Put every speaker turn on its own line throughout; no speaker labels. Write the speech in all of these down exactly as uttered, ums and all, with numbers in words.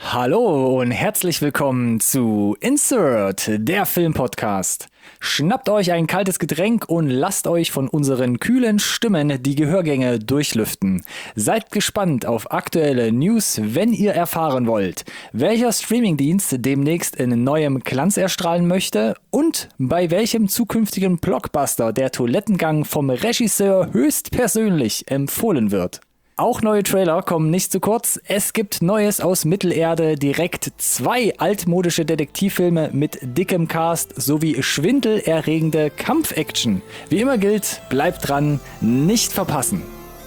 Hallo und herzlich willkommen zu Insert, der Filmpodcast. Schnappt euch ein kaltes Getränk und lasst euch von unseren kühlen Stimmen die Gehörgänge durchlüften. Seid gespannt auf aktuelle News, wenn ihr erfahren wollt, welcher Streamingdienst demnächst in neuem Glanz erstrahlen möchte und bei welchem zukünftigen Blockbuster der Toilettengang vom Regisseur höchstpersönlich empfohlen wird. Auch neue Trailer kommen nicht zu kurz. Es gibt Neues aus Mittelerde, direkt zwei altmodische Detektivfilme mit dickem Cast sowie schwindelerregende Kampfaction. Wie immer gilt, bleibt dran, nicht verpassen.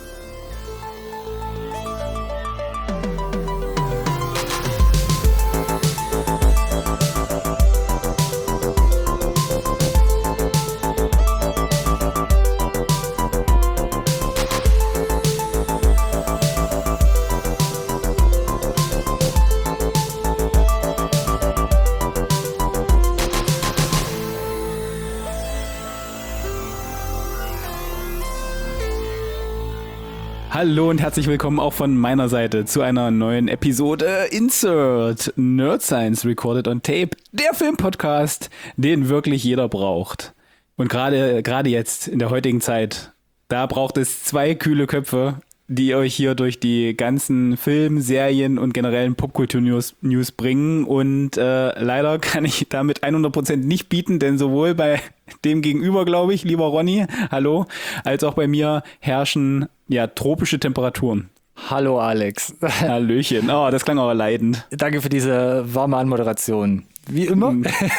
Hallo und herzlich willkommen auch von meiner Seite zu einer neuen Episode Insert Nerd Science Recorded on Tape, der Filmpodcast, den wirklich jeder braucht. Und gerade gerade jetzt in der heutigen Zeit, da braucht es zwei kühle Köpfe, die euch hier durch die ganzen Film-, Serien- und generellen Popkultur-News News bringen. Und äh, leider kann ich damit hundert Prozent nicht bieten, denn sowohl bei dem Gegenüber, glaube ich, lieber Ronny, hallo, als auch bei mir herrschen ja tropische Temperaturen.
Hallo Alex.
Hallöchen. Oh, das klang aber leidend.
Danke für diese warme Anmoderation. Wie immer.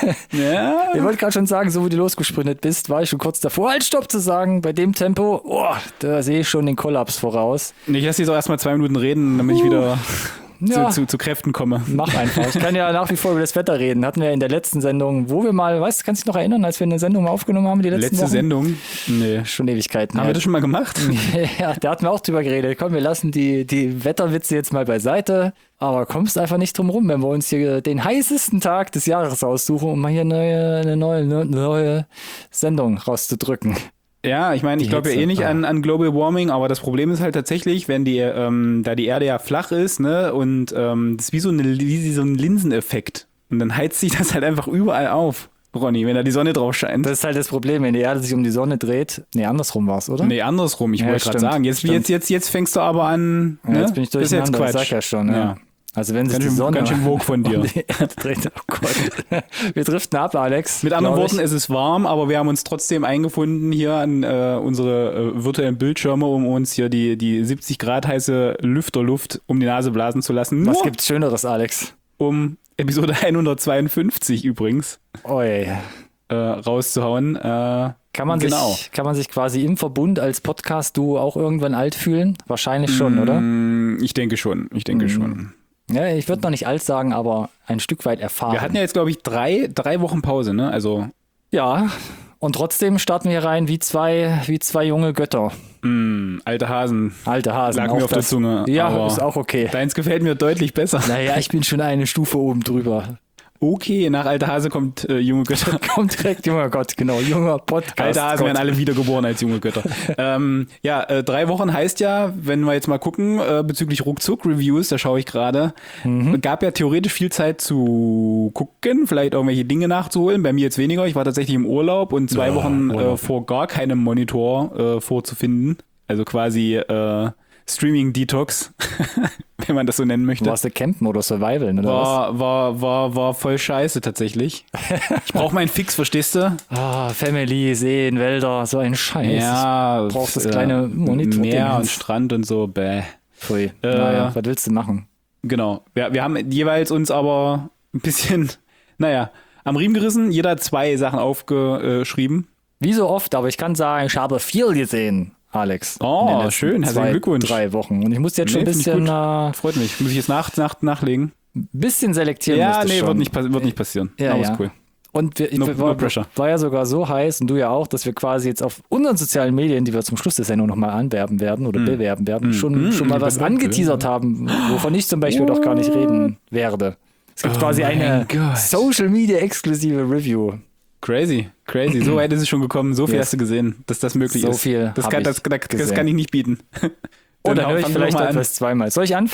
Ja.
Ich wollte gerade schon sagen, so wie du losgesprintet bist, war ich schon kurz davor, halt Stopp zu sagen. Bei dem Tempo, oh, da sehe ich schon den Kollaps voraus.
Ich lasse dich auch erstmal zwei Minuten reden, damit ich wieder
Ja.
zu, zu, zu Kräften komme.
Mach einfach. Ich kann ja nach wie vor über das Wetter reden. Hatten wir in der letzten Sendung, wo wir mal, weißt du, kannst du dich noch erinnern, als wir eine Sendung mal aufgenommen haben, die letzten
Letzte
Wochen?
Sendung? Nee.
Schon Ewigkeiten.
Haben
her.
wir das schon mal gemacht?
Ja, da hatten wir auch drüber geredet. Komm, wir lassen die, die Wetterwitze jetzt mal beiseite. Aber kommst einfach nicht drum rum, wenn wir uns hier den heißesten Tag des Jahres aussuchen, um mal hier eine, eine neue, eine neue Sendung rauszudrücken.
Ja, ich meine, ich glaube ja eh nicht an, an Global Warming, aber das Problem ist halt tatsächlich, wenn die, ähm, da die Erde ja flach ist, ne, und ähm, das ist wie so, eine, wie so ein Linseneffekt. Und dann heizt sich das halt einfach überall auf, Ronny, wenn da die Sonne drauf scheint.
Das ist halt das Problem, wenn die Erde sich um die Sonne dreht. Nee, andersrum war's, oder?
Nee, andersrum, ich
Ja,
wollte gerade
stimmt,
sagen. Jetzt,
stimmt.
jetzt, jetzt, jetzt fängst du aber an,
Ja,
ne?
jetzt bin ich
Das ist jetzt
durcheinander,
Quatsch.
sag ja schon. Ja.
Ja.
Also wenn sich
Ganz
die
schön-
Sonne
ganz schön woke von dir.
um die Erde dreht, oh Gott. Wir driften ab, Alex.
Mit anderen
glaub ich.
Worten, es ist warm, aber wir haben uns trotzdem eingefunden hier an äh, unsere äh, virtuellen Bildschirme, um uns hier die, die siebzig Grad heiße Lüfterluft um die Nase blasen zu lassen.
Was
Nur
gibt's Schöneres, Alex?
um Episode hundertzweiundfünfzig übrigens
Oi.
äh, rauszuhauen. Äh,
Kann man,
genau.
sich, kann man sich quasi im Verbund als Podcast-Duo auch irgendwann alt fühlen? Wahrscheinlich schon, oder?
Mm, Ich denke schon, ich denke
Mm.
schon.
Ja, ich würde noch nicht alt sagen, aber ein Stück weit erfahren.
Wir hatten ja jetzt, glaube ich, drei, drei Wochen Pause, ne? Also,
Ja, und trotzdem starten wir hier rein wie zwei, wie zwei junge Götter.
mh, alte Hasen.
Alte Hasen.
Lag
auch
mir auf der
das-
Zunge.
Ja,
aber
ist auch okay.
Deins gefällt mir deutlich besser.
Naja, ich bin schon eine Stufe oben drüber.
Okay, nach alter Hase kommt äh, junge Götter.
Kommt direkt, junger Gott, genau, junger Podcast.
Alte Hasen
Gott.
werden alle wiedergeboren als junge Götter. ähm, ja, äh, drei Wochen heißt ja, wenn wir jetzt mal gucken, äh, bezüglich Ruckzuck-Reviews, da schaue ich gerade,
Mhm.
gab ja theoretisch viel Zeit zu gucken, vielleicht irgendwelche Dinge nachzuholen. Bei mir jetzt weniger. Ich war tatsächlich im Urlaub und zwei
Ja,
Wochen äh,
Urlaub.
vor gar keinem Monitor äh, vorzufinden. Also quasi äh, Streaming-Detox, wenn man das so nennen möchte.
Warst du Campen oder Survival, oder was?
War, war, war, war voll scheiße tatsächlich. Ich brauche meinen Fix, verstehst du?
Ah, Family, Seen, Wälder, so ein Scheiß.
Ja,
Ich brauch das
äh,
kleine Monitor.
Meer und Strand und so, bäh.
Pfui.
Äh,
Naja, was willst du machen?
Genau. Wir, wir haben jeweils uns aber ein bisschen, naja, am Riemen gerissen. Jeder hat zwei Sachen aufgeschrieben.
Wie so oft, aber ich kann sagen, ich habe viel gesehen, Alex.
Oh,
in den letzten
schön, herzlichen
zwei,
Glückwunsch.
Drei Wochen. Und ich muss jetzt schon ein
Nee, find ich
bisschen, äh,
Freut mich. Muss ich jetzt nach, nach, nachlegen?
bisschen selektieren.
Ja,
musste ich
nee,
schon.
wird nicht, pass- wird nicht passieren.
Ja,
aber
ja.
ist cool.
Und wir, ich,
No-
war,
no pressure.
war ja sogar so heiß und du ja auch, dass wir quasi jetzt auf unseren sozialen Medien, die wir zum Schluss der Sendung nochmal anwerben werden oder bewerben werden, schon,
Mm,
schon mal
mm,
was
bewerben.
angeteasert haben, wovon ich zum Beispiel doch gar nicht reden werde. Es gibt
Oh
quasi
mein
eine
Gott.
Social Media exklusive Review.
Crazy, crazy. So weit ist es schon gekommen. So viel
Yes.
hast du gesehen, dass das möglich
So
ist.
viel
das
hab
kann,
ich
das, das, das
gesehen.
kann ich nicht bieten.
Oder
Dann
höre ich
fang doch
vielleicht
mal an.
etwas zweimal. Soll ich anfangen?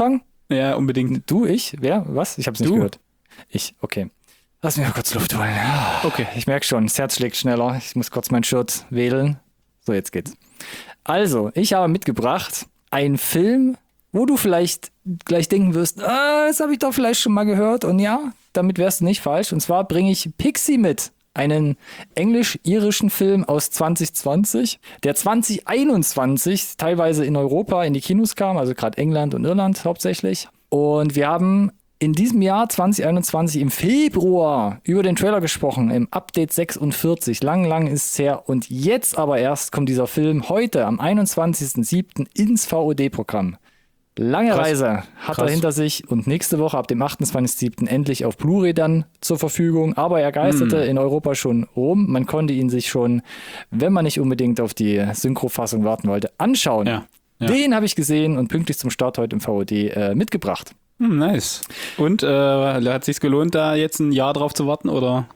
Ja, unbedingt.
Du, ich? Wer? Was? Ich hab's nicht
Du.
gehört. Ich, okay. Lass mich mal kurz Luft holen.
Okay.
Ich merke schon, das Herz schlägt schneller. Ich muss kurz mein Shirt wedeln. So, jetzt geht's. Also, ich habe mitgebracht einen Film, wo du vielleicht gleich denken wirst, ah, das habe ich doch vielleicht schon mal gehört. Und ja, damit wärst du nicht falsch. Und zwar bringe ich Pixie mit. Einen englisch-irischen Film aus zwanzig zwanzig, der zwanzig einundzwanzig teilweise in Europa in die Kinos kam, also gerade England und Irland hauptsächlich. Und wir haben in diesem Jahr zwanzig einundzwanzig im Februar über den Trailer gesprochen, im Update sechsundvierzig. Lang, lang ist es her. Und jetzt aber erst kommt dieser Film heute am einundzwanzigsten siebten ins V O D-Programm. Lange
Krass.
Reise hat
Krass.
er hinter sich und nächste Woche ab dem achtundzwanzigsten siebten endlich auf Blu-ray dann zur Verfügung. Aber er geisterte
Mm.
in Europa schon rum. Man konnte ihn sich schon, wenn man nicht unbedingt auf die Synchrofassung warten wollte, anschauen.
Ja. Ja.
Den habe ich gesehen und pünktlich zum Start heute im V O D äh, mitgebracht.
Hm, nice. Und äh, hat sich's gelohnt, da jetzt ein Jahr drauf zu warten, oder?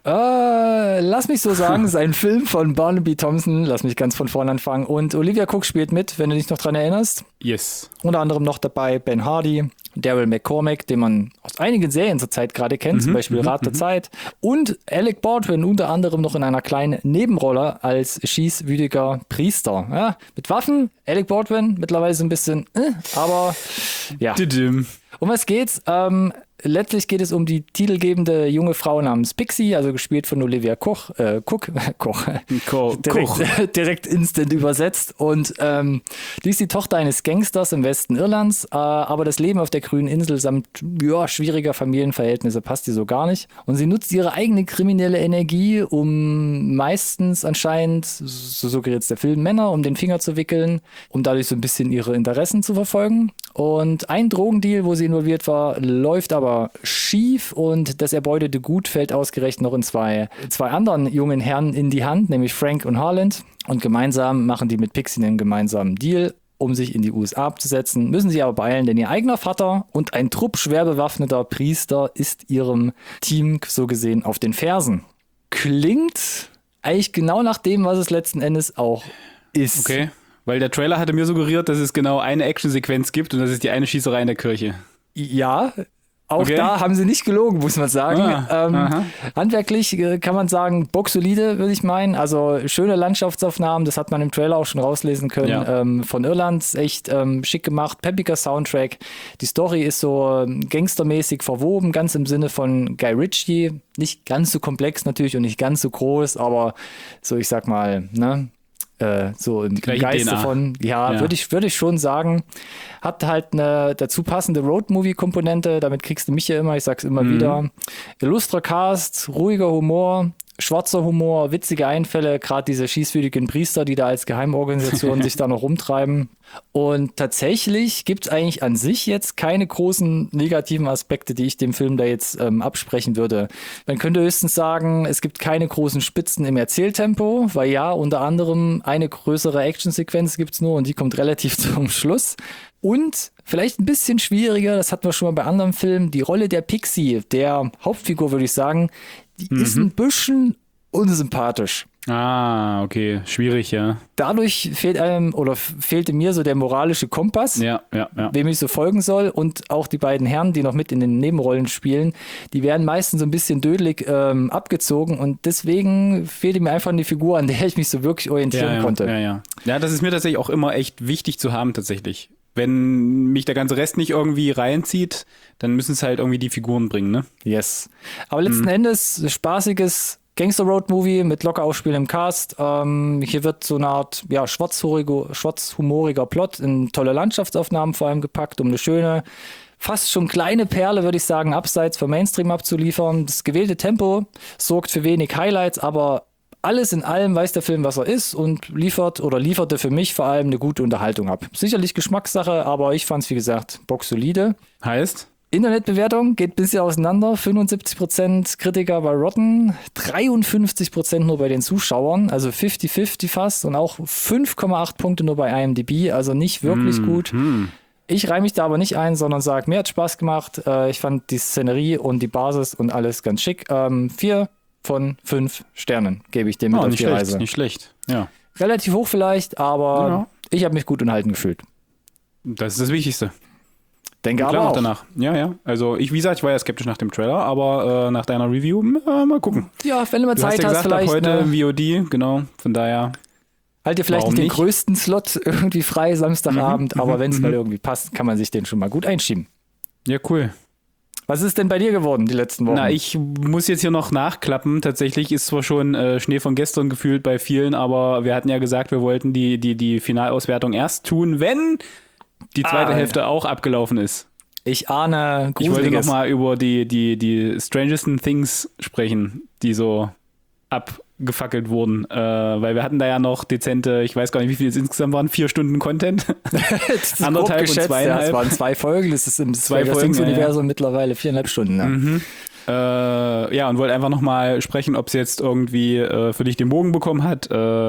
Äh, lass mich so sagen, es ist ein Film von Barnaby Thompson. Lass mich ganz von vorne anfangen. Und Olivia Cooke spielt mit, wenn du dich noch dran erinnerst.
Yes.
Unter anderem noch dabei Ben Hardy, Daryl McCormack, den man aus einigen Serien zurzeit gerade kennt,
Mhm,
zum Beispiel
mhm,
Rat der Zeit. Und Alec Baldwin unter anderem noch in einer kleinen Nebenrolle als schießwütiger Priester. Ja, mit Waffen, Alec Baldwin mittlerweile so ein bisschen, äh, aber ja.
Didim.
Um was geht's? Ähm, letztlich geht es um die titelgebende junge Frau namens Pixie, also gespielt von Olivia Koch, äh, Cook, Koch,
Ko
direkt,
Koch.
direkt instant übersetzt. Und ähm, die ist die Tochter eines Gangsters im Westen Irlands, äh, aber das Leben auf der grünen Insel samt ja, schwieriger Familienverhältnisse passt ihr so gar nicht. Und sie nutzt ihre eigene kriminelle Energie, um meistens anscheinend, so suggeriert der Film, Männer um den Finger zu wickeln, um dadurch so ein bisschen ihre Interessen zu verfolgen. Und ein Drogendeal, wo sie involviert war, läuft aber schief und das erbeutete Gut fällt ausgerechnet noch in zwei, zwei anderen jungen Herren in die Hand, nämlich Frank und Harland. Und gemeinsam machen die mit Pixie einen gemeinsamen Deal, um sich in die U S A abzusetzen. Müssen sie aber beeilen, denn ihr eigener Vater und ein Trupp schwer bewaffneter Priester ist ihrem Team so gesehen auf den Fersen. Klingt eigentlich genau nach dem, was es letzten Endes auch ist.
Okay. Weil der Trailer hatte mir suggeriert, dass es genau eine Actionsequenz gibt und das ist die eine Schießerei in der Kirche.
Ja, auch
Okay.
da haben sie nicht gelogen, muss man sagen.
Ah,
ähm,
aha.
handwerklich äh, kann man sagen, boxsolide, würde ich meinen. Also schöne Landschaftsaufnahmen, das hat man im Trailer auch schon rauslesen können.
Ja.
Ähm, von Irland, echt ähm, schick gemacht, peppiger Soundtrack. Die Story ist so ähm, gangstermäßig verwoben, ganz im Sinne von Guy Ritchie. Nicht ganz so komplex natürlich und nicht ganz so groß, aber so, ich sag mal, ne? Äh, so im
gleiche
Geiste
D N A.
von, ja,
Ja.
würde ich, würde ich schon sagen, hat halt eine dazu passende Road-Movie-Komponente, damit kriegst du mich ja immer, ich sag's immer
Mhm.
wieder. Illustrer Cast, ruhiger Humor, schwarzer Humor, witzige Einfälle, gerade diese schießwütigen Priester, die da als Geheimorganisation sich da noch rumtreiben. Und tatsächlich gibt es eigentlich an sich jetzt keine großen negativen Aspekte, die ich dem Film da jetzt ähm, absprechen würde. Man könnte höchstens sagen, es gibt keine großen Spitzen im Erzähltempo, weil ja, unter anderem eine größere Actionsequenz gibt es nur und die kommt relativ zum Schluss. Und vielleicht ein bisschen schwieriger, das hatten wir schon mal bei anderen Filmen, die Rolle der Pixie, der Hauptfigur, würde ich sagen, die ist ein bisschen unsympathisch.
Ah, okay. Schwierig, ja.
Dadurch fehlt einem oder f- fehlte mir so der moralische Kompass,
Ja, ja, ja.
wem ich so folgen soll. Und auch die beiden Herren, die noch mit in den Nebenrollen spielen, die werden meistens so ein bisschen dödelig ähm, abgezogen. Und deswegen fehlte mir einfach eine Figur, an der ich mich so wirklich orientieren
ja, ja,
konnte.
Ja, ja. Ja, das ist mir tatsächlich auch immer echt wichtig zu haben, tatsächlich. Wenn mich der ganze Rest nicht irgendwie reinzieht, dann müssen es halt irgendwie die Figuren bringen, ne?
Yes. Aber letzten Endes spaßiges Gangster-Road-Movie mit locker aufspielendem Cast. Ähm, hier wird so eine Art ja, schwarzhumoriger, schwarzhumoriger Plot in tolle Landschaftsaufnahmen vor allem gepackt, um eine schöne, fast schon kleine Perle, würde ich sagen, abseits vom Mainstream abzuliefern. Das gewählte Tempo sorgt für wenig Highlights, aber alles in allem weiß der Film, was er ist und liefert oder lieferte für mich vor allem eine gute Unterhaltung ab. Sicherlich Geschmackssache, aber ich fand es, wie gesagt, boxsolide.
Heißt?
Internetbewertung geht ein bisschen auseinander. fünfundsiebzig Prozent Kritiker bei Rotten, dreiundfünfzig Prozent nur bei den Zuschauern, also fünfzig fünfzig fast und auch fünf Komma acht Punkte nur bei I M D B, also nicht wirklich gut.
Hm.
Ich reihe mich da aber nicht ein, sondern sage, mir hat Spaß gemacht. Äh, ich fand die Szenerie und die Basis und alles ganz schick. Ähm, vier von fünf Sternen gebe ich dem mit
Oh,
auf
nicht
die
schlecht,
Reise.
nicht schlecht. Ja.
Relativ hoch vielleicht, aber
Ja.
ich habe mich gut unterhalten gefühlt.
Das ist das Wichtigste.
Denke
Klar,
aber
auch
auch.
danach. Ja, ja. Also ich, wie gesagt, ich war ja skeptisch nach dem Trailer, aber äh, nach deiner Review, äh, mal gucken.
Ja, wenn du mal
Du hast
Zeit
ja
hast,
gesagt, ab
vielleicht.
heute
Ne,
V O D, genau. Von daher.
halt dir vielleicht
warum
nicht den
nicht?
größten Slot irgendwie frei Samstagabend,
Mhm,
aber
mhm,
wenn es
mhm.
mal irgendwie passt, kann man sich den schon mal gut einschieben.
Ja, cool.
Was ist denn bei dir geworden die letzten Wochen?
Na, ich muss jetzt hier noch nachklappen. Tatsächlich ist zwar schon äh, Schnee von gestern gefühlt bei vielen, aber wir hatten ja gesagt, wir wollten die, die, die Finalauswertung erst tun, wenn die zweite
Ah,
Hälfte auch abgelaufen ist.
Ich ahne
Ich wollte
Gruseliges.
nochmal über die, die, die Strangesten Things sprechen, die so abgefackelt wurden, äh, weil wir hatten da ja noch dezente, ich weiß gar nicht, wie viel es insgesamt waren, vier Stunden Content.
Das ist
anderthalb
grob
und
geschätzt,
zweieinhalb.
Ja, es waren zwei Folgen, das ist im
Zwei
Stranger
Folgen,
Things
ja, ja.
Universum mittlerweile viereinhalb Stunden. Ja.
Mhm. Äh, ja, und wollte einfach nochmal sprechen, ob es jetzt irgendwie äh, für dich den Bogen bekommen hat,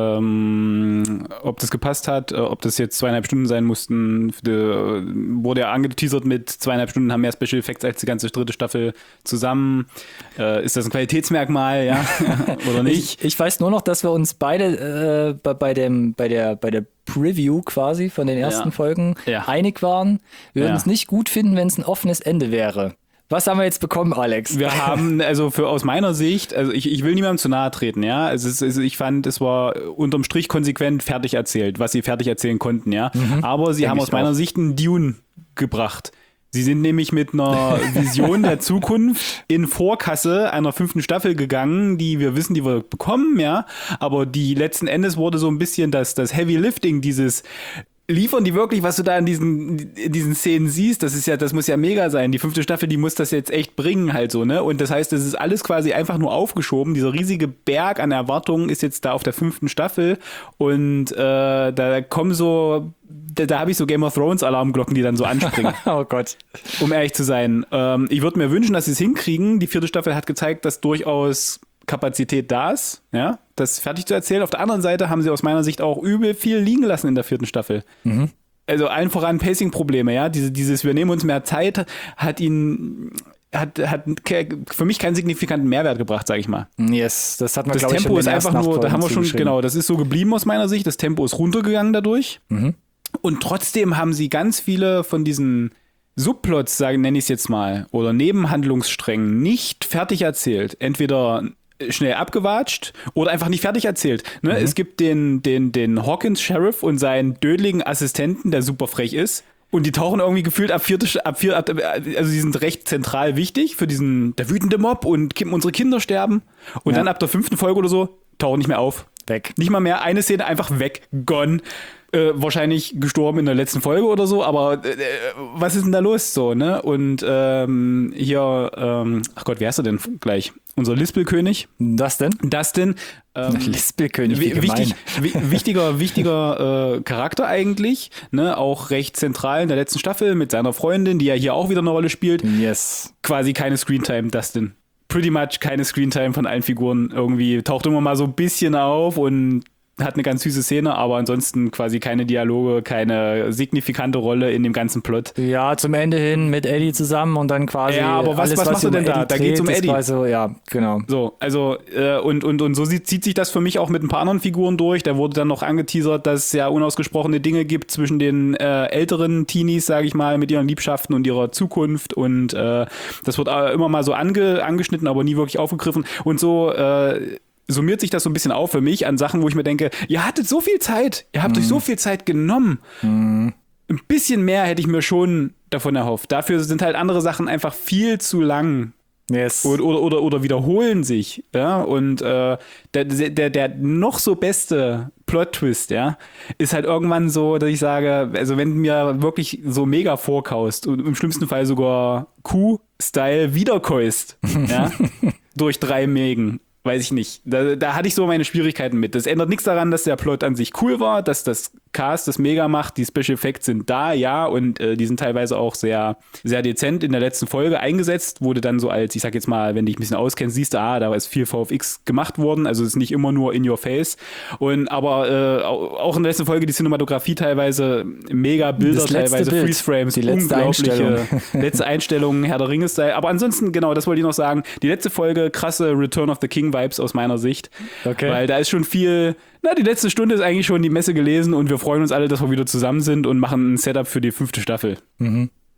ähm, ob das gepasst hat, äh, ob das jetzt zweieinhalb Stunden sein mussten. Für die, wurde ja angeteasert mit zweieinhalb Stunden, haben mehr Special Effects als die ganze dritte Staffel zusammen. Äh, ist das ein Qualitätsmerkmal, ja, oder nicht?
Ich, ich weiß nur noch, dass wir uns beide äh, bei, bei, dem, bei, der, bei der Preview quasi von den ersten
Ja.
Folgen
Ja.
einig waren. Wir würden
Ja.
es nicht gut finden, wenn es ein offenes Ende wäre. Was haben wir jetzt bekommen, Alex?
Wir haben, also für aus meiner Sicht, also ich, ich will niemandem zu nahe treten, ja. Also es ist, ich fand, es war unterm Strich konsequent fertig erzählt, was sie fertig erzählen konnten, ja. Aber sie
Denk
haben
ich
aus meiner
auch.
Sicht einen Dune gebracht. Sie sind nämlich mit einer Vision der Zukunft in Vorkasse einer fünften Staffel gegangen, die wir wissen, die wir bekommen, ja. Aber die letzten Endes wurde so ein bisschen das, das Heavy Lifting, dieses liefern die wirklich, was du da in diesen, in diesen Szenen siehst, das ist ja, das muss ja mega sein. Die fünfte Staffel, die muss das jetzt echt bringen halt so, ne? Und das heißt, das ist alles quasi einfach nur aufgeschoben. Dieser riesige Berg an Erwartungen ist jetzt da auf der fünften Staffel und äh, da kommen so, da, da habe ich so Game of Thrones Alarmglocken, die dann so anspringen.
Oh Gott.
Um ehrlich zu sein. Ähm, ich würde mir wünschen, dass sie es hinkriegen. Die vierte Staffel hat gezeigt, dass durchaus Kapazität da ist, ja, das fertig zu erzählen. Auf der anderen Seite haben sie aus meiner Sicht auch übel viel liegen lassen in der vierten Staffel.
Mhm.
Also allen voran Pacing-Probleme, ja. Diese, dieses, wir nehmen uns mehr Zeit, hat ihn, hat, hat für mich keinen signifikanten Mehrwert gebracht, sag ich mal.
Yes, das hat man,
Das
glaube ich,
Tempo
schon
ist
in den
einfach
ersten
nur,
acht
da haben wir
Folgen
schon,
zugeschrieben.
genau, das ist so geblieben aus meiner Sicht. Das Tempo ist runtergegangen dadurch.
Mhm.
Und trotzdem haben sie ganz viele von diesen Subplots, sagen, nenne ich es jetzt mal, oder Nebenhandlungssträngen nicht fertig erzählt. Entweder schnell abgewatscht oder einfach nicht fertig erzählt. Ne?
Mhm.
Es gibt den, den, den Hawkins-Sheriff und seinen dödeligen Assistenten, der super frech ist. Und die tauchen irgendwie gefühlt ab vierte, ab vier, ab, also die sind recht zentral wichtig für diesen, der wütende Mob und ki- unsere Kinder sterben. Und
Ja.
dann ab der fünften Folge oder so, tauchen nicht mehr auf.
Weg.
Nicht mal mehr eine Szene, einfach weg, gone. Äh, wahrscheinlich gestorben in der letzten Folge oder so, aber äh, was ist denn da los so, ne? Und ähm, hier, ähm, ach Gott, wer ist er denn gleich? Unser Lispelkönig,
Das denn?
Dustin. Ähm,
Lispelkönig, wie
wi-
gemein.
wichtig, wi- wichtiger, wichtiger äh, Charakter eigentlich, ne? Auch recht zentral in der letzten Staffel mit seiner Freundin, die ja hier auch wieder eine Rolle spielt.
Yes.
Quasi keine Screentime, Dustin. Pretty much keine Screentime von allen Figuren. Irgendwie taucht immer mal so ein bisschen auf und hat eine ganz süße Szene, aber ansonsten quasi keine Dialoge, keine signifikante Rolle in dem ganzen Plot.
Ja, zum Ende hin mit Eddie zusammen und dann quasi.
Ja, aber was-
alles,
was machst du
um
denn da?
Eddie
Da geht's um
dreht, ist
Eddie.
quasi So, ja, genau.
So, also, äh, und, und, und so sieht, zieht sich das für mich auch mit ein paar anderen Figuren durch. Da wurde dann noch angeteasert, dass es ja unausgesprochene Dinge gibt zwischen den äh, älteren Teenies, sage ich mal, mit ihren Liebschaften und ihrer Zukunft. Und äh, das wird äh, immer mal so ange, angeschnitten, aber nie wirklich aufgegriffen. Und so äh, summiert sich das so ein bisschen auf für mich an Sachen, wo ich mir denke, ihr hattet so viel Zeit, ihr habt euch so viel Zeit genommen. Ein bisschen mehr hätte ich mir schon davon erhofft. Dafür sind halt andere Sachen einfach viel zu lang.
Yes.
Oder, oder, oder, oder wiederholen sich, ja, und äh, der, der, der noch so beste Plot-Twist, ja, ist halt irgendwann so, dass ich sage, also wenn du mir wirklich so mega vorkaust und im schlimmsten Fall sogar Q-Style wiederkäust, ja, durch drei Mägen, weiß ich nicht. Da, da hatte ich so meine Schwierigkeiten mit. Das ändert nichts daran, dass der Plot an sich cool war, dass das Cast das mega macht, die Special Effects sind da, ja, und äh, die sind teilweise auch sehr, sehr dezent in der letzten Folge eingesetzt, wurde dann so als, ich sag jetzt mal, wenn du dich ein bisschen auskennst, siehst du, ah, da ist viel V F X gemacht worden, also es ist nicht immer nur in your face. Und aber äh, auch in der letzten Folge die Cinematografie teilweise mega Bilder,
Das letzte
teilweise
Bild,
Freeze-Frames,
die letzte
unglaubliche
Einstellung.
letzte Einstellung, Herr der Ringe-Style. Aber ansonsten, genau, das wollte ich noch sagen, die letzte Folge, krasse Return of the King-Vibes aus meiner Sicht.
Okay.
Weil da ist schon viel, na, die letzte Stunde ist eigentlich schon die Messe gelesen und wir freuen uns alle, dass wir wieder zusammen sind und machen ein Setup für die fünfte Staffel.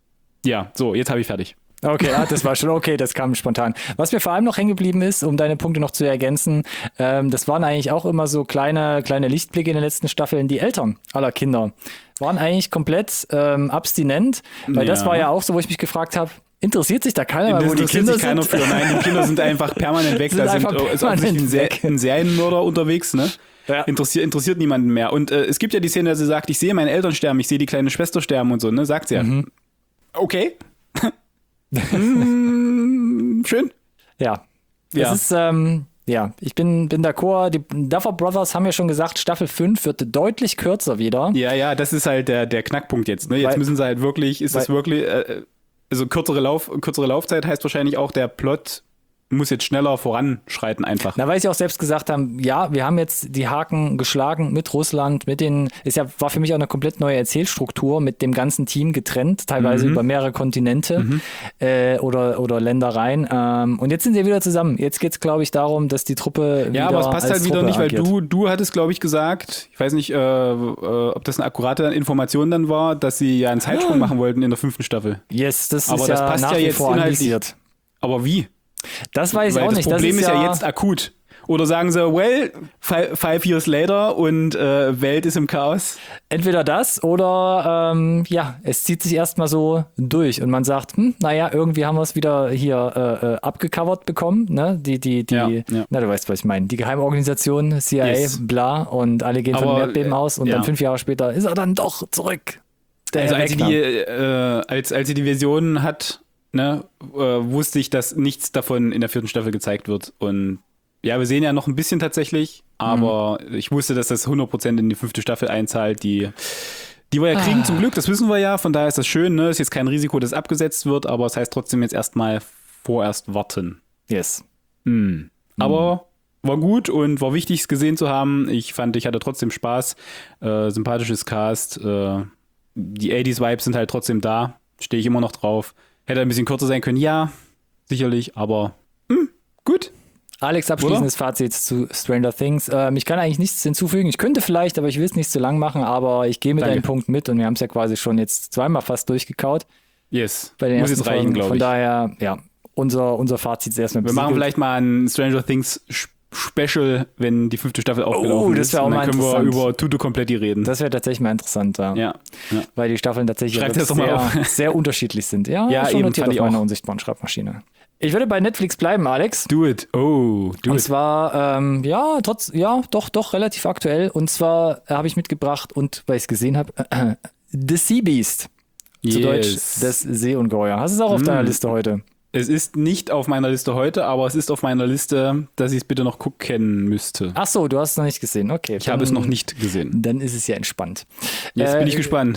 Ja, so, jetzt habe ich fertig.
Okay, ja, das war schon okay, das kam spontan. Was mir vor allem noch hängen geblieben ist, um deine Punkte noch zu ergänzen, ähm, das waren eigentlich auch immer so kleine, kleine Lichtblicke in den letzten Staffeln. Die Eltern aller Kinder waren eigentlich komplett ähm, abstinent, weil ja. das war ja auch so, wo ich mich gefragt habe, interessiert sich da keiner,
das
wo die Kinder
sich keiner
sind?
für. Nein, die Kinder sind einfach permanent weg.
Sind
da sind,
einfach
ist offensichtlich ein, Ser ein Serienmörder unterwegs, ne?
Ja.
Interessiert, interessiert niemanden mehr. Und äh, es gibt ja die Szene, dass sie sagt, ich sehe meine Eltern sterben, ich sehe die kleine Schwester sterben und so, ne? Sagt sie ja.
Mhm.
Okay. mm, schön.
Ja.
Ja.
Es ist, ähm, ja, ich bin, bin d'accord. Die Duffer Brothers haben ja schon gesagt, Staffel fünf wird deutlich kürzer wieder.
Ja, ja, das ist halt der, der Knackpunkt jetzt. Ne? Jetzt
weil,
müssen sie halt wirklich, ist das wirklich, äh, also kürzere, Lauf, kürzere Laufzeit heißt wahrscheinlich auch, der Plot muss jetzt schneller voranschreiten einfach.
Na, weil sie auch selbst gesagt haben, ja, wir haben jetzt die Haken geschlagen mit Russland, mit den, ist ja, war für mich auch eine komplett neue Erzählstruktur, mit dem ganzen Team getrennt, teilweise
mhm.
über mehrere Kontinente mhm. äh, oder, oder Ländereien. Ähm, und jetzt sind sie wieder zusammen. Jetzt geht es, glaube ich, darum, dass die Truppe wieder
Ja, aber es passt halt wieder
Truppe
nicht, weil
agiert.
du, du hattest, glaube ich, gesagt, ich weiß nicht, äh, äh, ob das eine akkurate Information dann war, dass sie ja einen Zeitsprung machen wollten in der fünften Staffel.
Yes, das
aber
ist
das
ja
passt
nach
ja
wie
jetzt
vor
inhaltlich.
anvisiert.
Aber wie?
Das weiß
Weil
ich auch
das
nicht.
Problem
das
ist ja, ja jetzt akut. Oder sagen sie, well, five, five years later und äh, Welt ist im Chaos.
Entweder das oder ähm, ja, es zieht sich erstmal so durch und man sagt, hm, naja, irgendwie haben wir es wieder hier äh, äh, abgecovert bekommen, ne? Die, die, die,
ja, ja.
na, du weißt, was ich meine. Die Geheimorganisation, C I A, yes. bla, und alle gehen
Aber,
von dem Erdbeben aus und
ja.
dann fünf Jahre später ist er dann doch zurück. Der
also als sie,
Wegner.
die, äh, als, als sie die Version hat, ne, äh, wusste ich, dass nichts davon in der vierten Staffel gezeigt wird. Und ja, wir sehen ja noch ein bisschen tatsächlich, aber mhm. ich wusste, dass das hundert Prozent in die fünfte Staffel einzahlt, die, die wir ja kriegen ah. zum Glück, das wissen wir ja, von daher ist das schön, ne? Ist jetzt kein Risiko, dass abgesetzt wird, aber es das heißt trotzdem jetzt erstmal vorerst warten.
Yes.
Mhm. Aber mhm. war gut und war wichtig, es gesehen zu haben. Ich fand, ich hatte trotzdem Spaß. Äh, sympathisches Cast. Äh, die achtziger-Vibes sind halt trotzdem da. Stehe ich immer noch drauf. Hätte ein bisschen kürzer sein können, ja, sicherlich, aber mh, gut.
Alex, abschließendes Oder? Fazit zu Stranger Things. Ähm, ich kann eigentlich nichts hinzufügen. Ich könnte vielleicht, aber ich will es nicht zu lang machen, aber ich gehe mit
Danke.
deinem Punkt mit und wir haben es ja quasi schon jetzt zweimal fast durchgekaut.
Yes,
bei den
muss jetzt reichen, glaube ich.
Von daher, ja, unser, unser Fazit ist erstmal
Wir besiegelt. machen vielleicht mal ein Stranger Things Special, wenn die fünfte Staffel aufgelaufen
oh, das
ist.
Auch
und dann
mal
können wir über Tutu Kompletti reden.
Das wäre tatsächlich mal interessant, ja.
Ja, ja.
Weil die Staffeln tatsächlich
sehr,
sehr unterschiedlich sind. Ja,
ja
schon
eben,
notiert
fand
auf
ich
meiner
auch.
unsichtbaren Schreibmaschine. Ich würde bei Netflix bleiben, Alex.
Do it. Oh, do
Und
it.
zwar, ähm, ja, trotz, ja, doch, doch, relativ aktuell. Und zwar äh, habe ich mitgebracht und, weil ich es gesehen habe, äh, The Sea Beast. Zu
yes.
Deutsch, das Seeungeheuer. Hast du es auch auf mm. deiner Liste heute?
Es ist nicht auf meiner Liste heute, aber es ist auf meiner Liste, dass ich es bitte noch gucken müsste.
Ach so, du hast es noch nicht gesehen, okay.
Ich habe es noch nicht gesehen.
Dann ist es ja entspannt.
Jetzt äh, bin ich gespannt.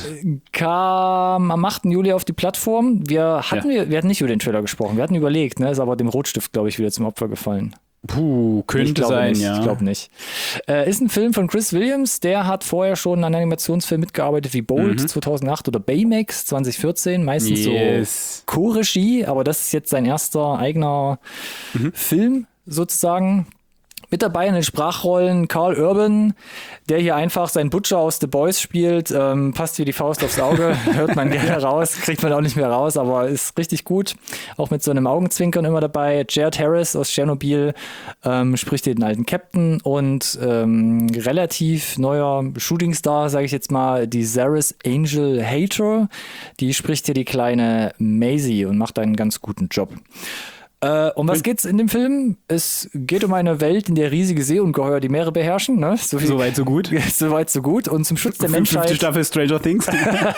Kam am achten Juli auf die Plattform. Wir hatten, ja. wir, wir hatten nicht über den Trailer gesprochen, wir hatten überlegt, ne, ist aber dem Rotstift, glaube ich, wieder zum Opfer gefallen.
Puh, könnte sein,
nicht,
ja.
Ich glaube nicht. Äh, ist ein Film von Chris Williams, der hat vorher schon an Animationsfilmen mitgearbeitet wie Bolt mhm. zweitausendacht oder Baymax zwanzig vierzehn, meistens
yes.
so Co-Regie, aber das ist jetzt sein erster eigener mhm. Film sozusagen. Mit dabei in den Sprachrollen Carl Urban, der hier einfach seinen Butcher aus The Boys spielt, ähm, passt wie die Faust aufs Auge, hört man gerne raus, kriegt man auch nicht mehr raus, aber ist richtig gut. Auch mit so einem Augenzwinkern immer dabei. Jared Harris aus Tschernobyl ähm, spricht hier den alten Captain und ähm, relativ neuer Shootingstar, sage ich jetzt mal, die Zaris Angel Hater, die spricht hier die kleine Maisie und macht einen ganz guten Job. Äh, um was geht's in dem Film? Es geht um eine Welt, in der riesige Seeungeheuer die Meere beherrschen. Ne? So,
so weit, so gut.
So weit, so gut. Und zum Schutz der Menschheit.
Fünfte Staffel Stranger Things.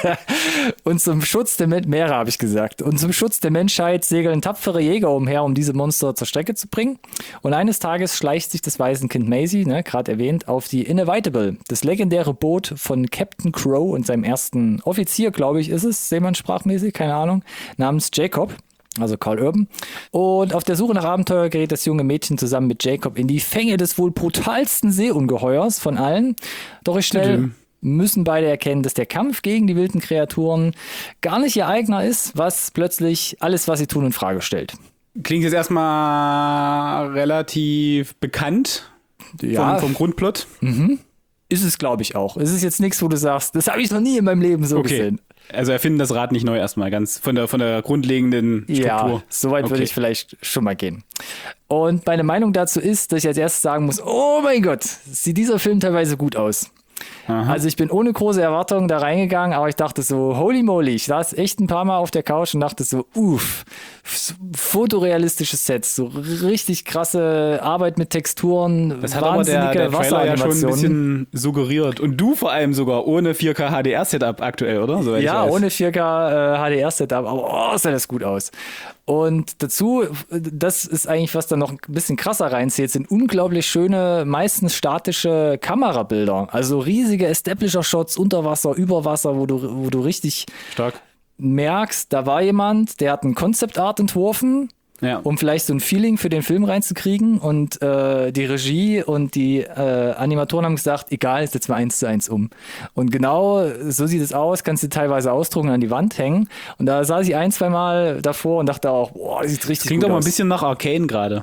Und zum Schutz der Men- Meere, habe ich gesagt. Und zum Schutz der Menschheit segeln tapfere Jäger umher, um diese Monster zur Strecke zu bringen. Und eines Tages schleicht sich das Waisenkind Maisie, ne, gerade erwähnt, auf die Inevitable, das legendäre Boot von Captain Crow und seinem ersten Offizier, glaube ich, ist es, seemannssprachmäßig, keine Ahnung, namens Jacob. Also Carl Urban. Und auf der Suche nach Abenteuer gerät das junge Mädchen zusammen mit Jacob in die Fänge des wohl brutalsten Seeungeheuers von allen. Doch recht schnell müssen beide erkennen, dass der Kampf gegen die wilden Kreaturen gar nicht ihr eigener ist, was plötzlich alles, was sie tun, in Frage stellt.
Klingt jetzt erstmal relativ bekannt
ja.
vom, vom Grundplot.
Mhm. Ist es, glaube ich, auch. Es ist jetzt nichts, wo du sagst, das habe ich noch nie in meinem Leben so
okay.
gesehen.
Also erfinden das Rad nicht neu erstmal, ganz von der, von der grundlegenden Struktur.
Ja, soweit
Okay.
würde ich vielleicht schon mal gehen. Und meine Meinung dazu ist, dass ich als erstes sagen muss, oh mein Gott, sieht dieser Film teilweise gut aus.
Aha.
Also ich bin ohne große Erwartungen da reingegangen, aber ich dachte so, holy moly, ich saß echt ein paar Mal auf der Couch und dachte so, uff, fotorealistische Sets, so richtig krasse Arbeit mit Texturen,
Das hat aber der, der Trailer ja schon ein bisschen suggeriert. Und du vor allem sogar ohne vier K H D R-Setup aktuell, oder? Soweit
Ja,
ich weiß.
ohne vier K äh, H D R-Setup, aber oh, sah das gut aus. Und dazu, das ist eigentlich, was da noch ein bisschen krasser reinzählt, sind unglaublich schöne, meistens statische Kamerabilder. Also riesige Establisher-Shots unter Wasser, über Wasser, wo du, wo du richtig
Stark.
merkst, da war jemand, der hat ein Concept Art entworfen,
Ja.
um vielleicht so ein Feeling für den Film reinzukriegen. Und äh, die Regie und die äh, Animatoren haben gesagt, egal, setzen wir eins zu eins um. Und genau so sieht es aus, kannst du teilweise ausdrucken und an die Wand hängen. Und da saß ich ein, zwei Mal davor und dachte auch, boah, das sieht richtig
Klingt
gut
doch mal
aus.
ein bisschen nach Arcane gerade.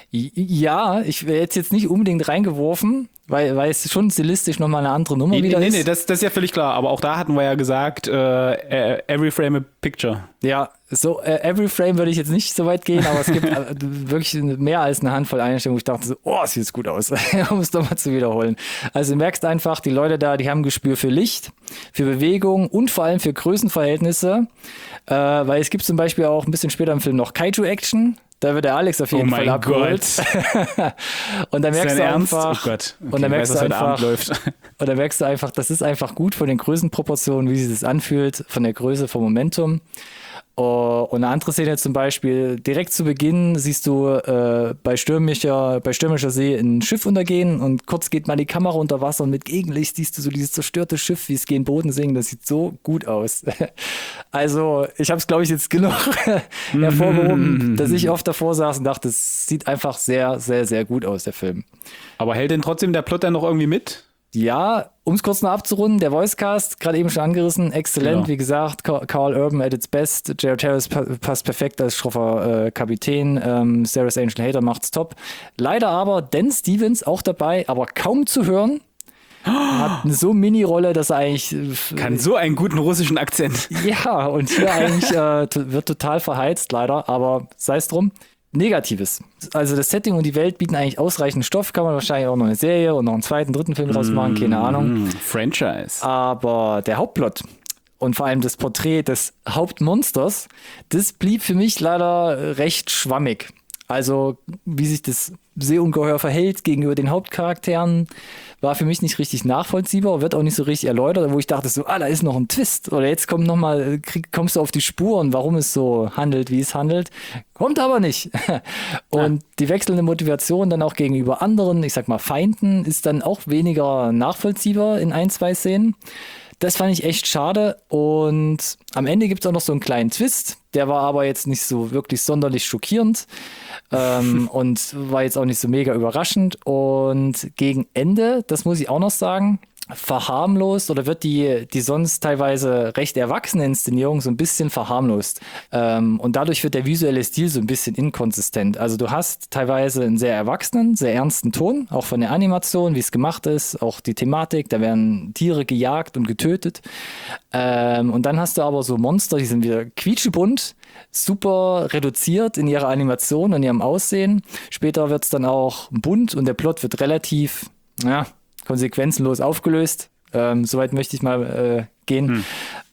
Ja, ich wäre jetzt, jetzt nicht unbedingt reingeworfen, weil, weil es schon stilistisch nochmal eine andere Nummer
Nee,
wieder
nee,
ist.
nee, das, das ist ja völlig klar. Aber auch da hatten wir ja gesagt, äh, every frame a picture.
Ja, so äh, Every Frame würde ich jetzt nicht so weit gehen, aber es gibt äh, wirklich mehr als eine Handvoll Einstellungen, wo ich dachte so, oh, es sieht jetzt gut aus, um es doch mal zu wiederholen. Also du merkst einfach, die Leute da, die haben ein Gespür für Licht, für Bewegung und vor allem für Größenverhältnisse, äh, weil es gibt zum Beispiel auch ein bisschen später im Film noch Kaiju-Action. Da wird der Alex auf jeden
Oh
Fall
mein
abgeholt. Und da
Ist
merkst
dein
du
Ernst?
einfach,
Oh Gott. Okay,
und da
ich
merkst
weiß,
du
was heute Abend
einfach,
läuft.
und da merkst du einfach, das ist einfach gut von den Größenproportionen, wie sich das anfühlt, von der Größe, vom Momentum. Uh, und eine andere Szene zum Beispiel, direkt zu Beginn siehst du äh, bei, stürmischer, bei stürmischer See ein Schiff untergehen und kurz geht mal die Kamera unter Wasser und mit Gegenlicht siehst du so dieses zerstörte Schiff, wie es gegen Boden sinkt. Das sieht so gut aus. Also ich habe es, glaube ich, jetzt genug hervorgehoben, dass ich oft davor saß und dachte, es sieht einfach sehr, sehr, sehr gut aus, der Film.
Aber hält denn trotzdem der Plot dann noch irgendwie mit?
Ja, um es kurz noch abzurunden, der Voicecast, gerade eben schon angerissen, exzellent,
Genau.
wie gesagt, Ca- Carl Urban at its best, Jared Harris pa- passt perfekt als schroffer äh, Kapitän, ähm, Sarah's Angel Hater macht's top. Leider aber Dan Stevens auch dabei, aber kaum zu hören, hat eine so Mini-Rolle, dass er eigentlich äh,
Kann so einen guten russischen Akzent.
ja, und hier eigentlich äh, t- wird total verheizt, leider, aber sei es drum. Negatives. Also das Setting und die Welt bieten eigentlich ausreichend Stoff, kann man wahrscheinlich auch noch eine Serie und noch einen zweiten, dritten Film draus machen, keine Ahnung.
Mm, Franchise.
Aber der Hauptplot und vor allem das Porträt des Hauptmonsters, das blieb für mich leider recht schwammig. Also wie sich das Seeungeheuer verhält gegenüber den Hauptcharakteren, war für mich nicht richtig nachvollziehbar, wird auch nicht so richtig erläutert, wo ich dachte so, ah, da ist noch ein Twist. Oder jetzt kommt noch mal, krieg, kommst du auf die Spuren, warum es so handelt, wie es handelt. Kommt aber nicht. Und die wechselnde Motivation dann auch gegenüber anderen, ich sag mal Feinden, ist dann auch weniger nachvollziehbar in ein, zwei Szenen. Das fand ich echt schade und am Ende gibt es auch noch so einen kleinen Twist, der war aber jetzt nicht so wirklich sonderlich schockierend ähm, und war jetzt auch nicht so mega überraschend und gegen Ende, das muss ich auch noch sagen, verharmlost oder wird die, die sonst teilweise recht erwachsene Inszenierung so ein bisschen verharmlost. Ähm, und dadurch wird der visuelle Stil so ein bisschen inkonsistent. Also du hast teilweise einen sehr erwachsenen, sehr ernsten Ton, auch von der Animation, wie es gemacht ist, auch die Thematik, da werden Tiere gejagt und getötet. Ähm, und dann hast du aber so Monster, die sind wieder quietschebunt, super reduziert in ihrer Animation und ihrem Aussehen. Später wird es dann auch bunt und der Plot wird relativ, ja, konsequenzenlos aufgelöst. Ähm, Soweit möchte ich mal äh, gehen. Hm.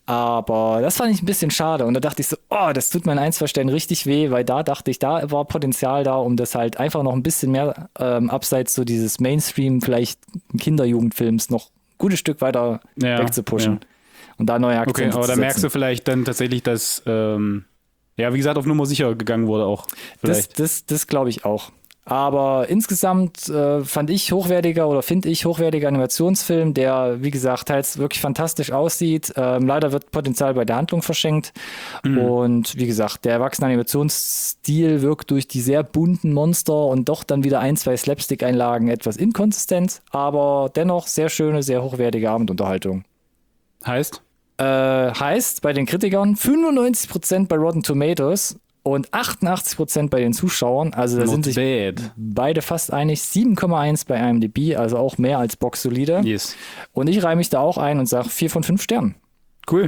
Aber das fand ich ein bisschen schade. Und da dachte ich so, oh, das tut mir an ein, zwei Stellen richtig weh, weil da dachte ich, da war Potenzial da, um das halt einfach noch ein bisschen mehr ähm, abseits so dieses Mainstream, vielleicht Kinderjugendfilms noch ein gutes Stück weiter
Ja,
wegzupushen.
ja.
Und da neue
Okay,
Akzente
aber
zu
da merkst du
setzen.
vielleicht dann tatsächlich, dass, ähm, ja, wie gesagt, auf Nummer sicher gegangen wurde auch.
Das,
Vielleicht.
das, das glaube ich auch. Aber insgesamt äh, fand ich hochwertiger oder finde ich hochwertiger Animationsfilm, der, wie gesagt, teils wirklich fantastisch aussieht. Ähm, leider wird Potenzial bei der Handlung verschenkt. Mhm. Und wie gesagt, der erwachsene Animationsstil wirkt durch die sehr bunten Monster und doch dann wieder ein, zwei Slapstick-Einlagen etwas inkonsistent. Aber dennoch sehr schöne, sehr hochwertige Abendunterhaltung.
Heißt?
Äh, heißt bei den Kritikern fünfundneunzig Prozent bei Rotten Tomatoes und achtundachtzig Prozent bei den Zuschauern. Also da
Not
sind sich
bad.
beide fast einig. sieben Komma eins bei I M D B, also auch mehr als boxsolide.
Yes.
Und ich reihe mich da auch ein und sage vier von fünf Sternen.
Cool.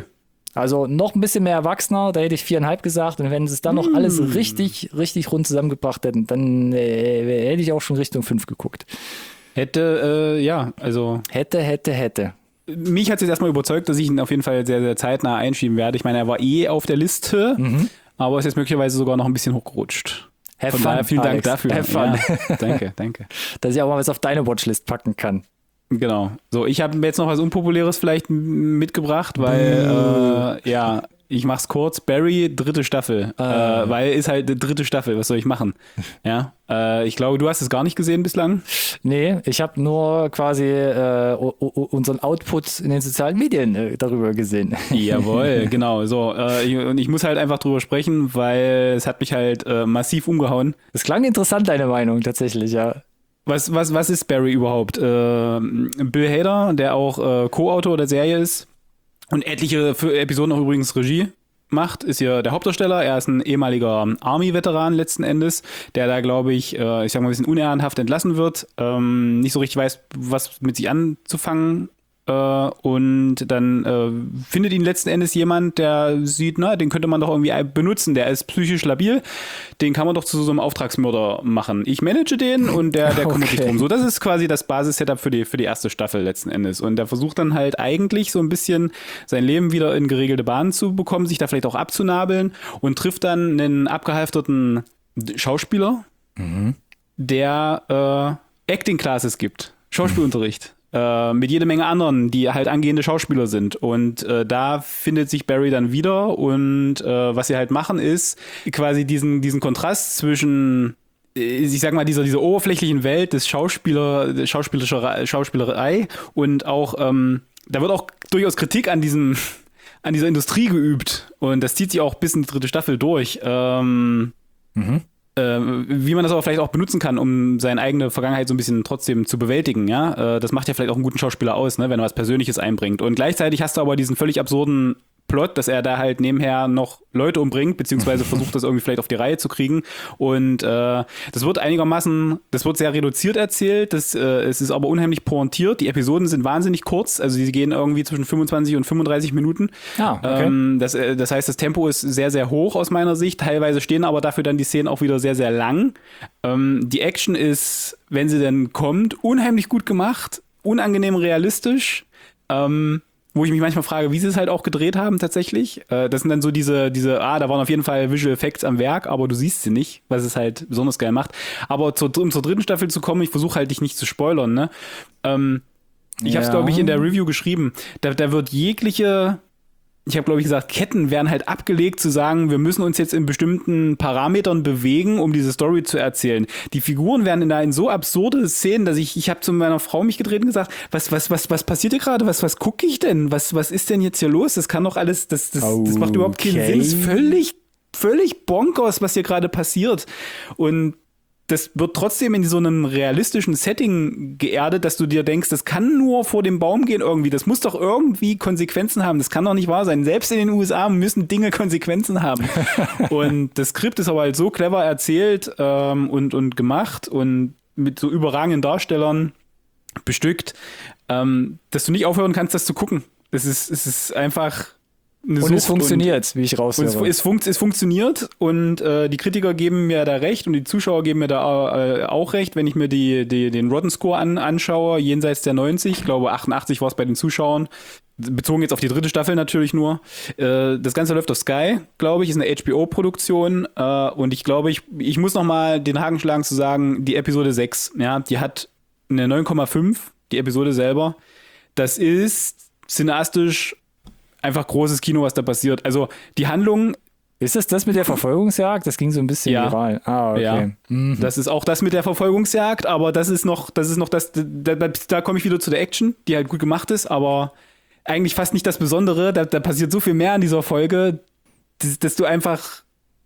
Also noch ein bisschen mehr erwachsener, da hätte ich viereinhalb gesagt. Und wenn sie es dann noch mm. alles richtig, richtig rund zusammengebracht hätten, dann äh, hätte ich auch schon Richtung fünf geguckt.
Hätte, äh, ja, also...
Hätte, hätte, hätte.
Mich hat es jetzt erstmal überzeugt, dass ich ihn auf jeden Fall sehr, sehr zeitnah einschieben werde. Ich meine, er war eh auf der Liste, mhm. aber ist jetzt möglicherweise sogar noch ein bisschen hochgerutscht.
Have
Von
fun,
daher vielen
Alex.
Dank dafür.
Have fun.
Ja, danke, danke.
Dass ich auch mal was auf deine Watchlist packen kann.
Genau. So, ich habe mir jetzt noch was Unpopuläres vielleicht mitgebracht, weil, äh, ja, ich mach's kurz. Barry, dritte Staffel. Ah. Äh, weil ist halt die dritte Staffel, was soll ich machen? Ja. Äh, ich glaube, du hast es gar nicht gesehen bislang.
Nee, ich habe nur quasi äh, unseren Output in den sozialen Medien äh, darüber gesehen.
Jawohl, genau. So, äh, ich, und ich muss halt einfach drüber sprechen, weil es hat mich halt äh, massiv umgehauen.
Das klang interessant, deine Meinung, tatsächlich, ja.
Was, was, was ist Barry überhaupt? Äh, Bill Hader, der auch äh, Co-Autor der Serie ist und etliche Episoden auch übrigens Regie macht, ist hier der Hauptdarsteller. Er ist ein ehemaliger Army-Veteran letzten Endes, der da, glaube ich, äh, ich sag mal, ein bisschen unehrenhaft entlassen wird, ähm, nicht so richtig weiß, was mit sich anzufangen. Äh, und dann äh, findet ihn letzten Endes jemand, der sieht, na, den könnte man doch irgendwie benutzen, der ist psychisch labil, den kann man doch zu so einem Auftragsmörder machen. Ich manage den und der, der kümmert sich drum. So, das ist quasi das Basis-Setup für die, für die erste Staffel letzten Endes. Und der versucht dann halt eigentlich so ein bisschen sein Leben wieder in geregelte Bahnen zu bekommen, sich da vielleicht auch abzunabeln und trifft dann einen abgehalfterten Schauspieler, mhm. der äh, Acting-Classes gibt, Schauspielunterricht. Äh, mit jede Menge anderen, die halt angehende Schauspieler sind. Und äh, da findet sich Barry dann wieder und äh, was sie halt machen ist, quasi diesen, diesen Kontrast zwischen, ich sag mal, dieser, dieser oberflächlichen Welt des Schauspieler, der Schauspielerischer, Schauspielerei und auch, ähm, da wird auch durchaus Kritik an diesem, an dieser Industrie geübt. Und das zieht sich auch bis in die dritte Staffel durch. Ähm, mhm. Wie man das aber vielleicht auch benutzen kann, um seine eigene Vergangenheit so ein bisschen trotzdem zu bewältigen, ja. Das macht ja vielleicht auch einen guten Schauspieler aus, ne, wenn er was Persönliches einbringt. Und gleichzeitig hast du aber diesen völlig absurden Plot, dass er da halt nebenher noch Leute umbringt, beziehungsweise versucht, das irgendwie vielleicht auf die Reihe zu kriegen. Und äh, das wird einigermaßen, das wird sehr reduziert erzählt, das, äh, es ist aber unheimlich pointiert. Die Episoden sind wahnsinnig kurz, also sie gehen irgendwie zwischen fünfundzwanzig und fünfunddreißig Minuten. Ah, okay. Ähm, das, äh, das heißt, das Tempo ist sehr, sehr hoch aus meiner Sicht. Teilweise stehen aber dafür dann die Szenen auch wieder sehr, sehr lang. Ähm, die Action ist, wenn sie denn kommt, unheimlich gut gemacht, unangenehm realistisch. Ähm, Wo ich mich manchmal frage, wie sie es halt auch gedreht haben tatsächlich. Äh, das sind dann so diese, diese, ah, da waren auf jeden Fall Visual Effects am Werk, aber du siehst sie nicht, was es halt besonders geil macht. Aber zur, um zur dritten Staffel zu kommen, ich versuche halt dich nicht zu spoilern, ne? Ähm, ich ja. habe es, glaube ich, in der Review geschrieben. Da, da wird jegliche, ich habe, glaube ich, gesagt, Ketten werden halt abgelegt, zu sagen, wir müssen uns jetzt in bestimmten Parametern bewegen, um diese Story zu erzählen. Die Figuren werden in, in so absurde Szenen, dass ich, ich habe zu meiner Frau mich gedreht und gesagt, was, was, was, was passiert hier gerade? Was, was gucke ich denn? Was, was ist denn jetzt hier los? Das kann doch alles, das, das,
okay.
das macht überhaupt keinen Sinn. Das ist völlig, völlig bonkers, was hier gerade passiert. Und das wird trotzdem in so einem realistischen Setting geerdet, dass du dir denkst, das kann nur vor dem Baum gehen irgendwie. Das muss doch irgendwie Konsequenzen haben. Das kann doch nicht wahr sein. Selbst in den U S A müssen Dinge Konsequenzen haben. Und das Skript ist aber halt so clever erzählt ähm, und, und gemacht und mit so überragenden Darstellern bestückt, ähm, dass du nicht aufhören kannst, das zu gucken. Es ist, es ist einfach...
Und es funktioniert, wie ich raushöre.
Es, es, funkt, es funktioniert und äh, die Kritiker geben mir da recht und die Zuschauer geben mir da äh, auch recht, wenn ich mir die, die, den Rotten Score an, anschaue, jenseits der neunzig, ich glaube achtundachtzig war es bei den Zuschauern, bezogen jetzt auf die dritte Staffel natürlich nur. Äh, das Ganze läuft auf Sky, glaube ich, ist eine H B O-Produktion äh, und ich glaube, ich, ich muss noch mal den Haken schlagen zu sagen, die Episode sechs, ja, die hat eine neun Komma fünf, die Episode selber. Das ist cineastisch einfach großes Kino, was da passiert. Also die Handlung...
Ist es das mit der Verfolgungsjagd? Das ging so ein bisschen
ja.
viral. Ah, okay.
Ja.
Mhm.
Das ist auch das mit der Verfolgungsjagd, aber das ist noch, das ist noch das, da, da, da komme ich wieder zu der Action, die halt gut gemacht ist, aber eigentlich fast nicht das Besondere. Da, da passiert so viel mehr in dieser Folge, dass, dass du einfach...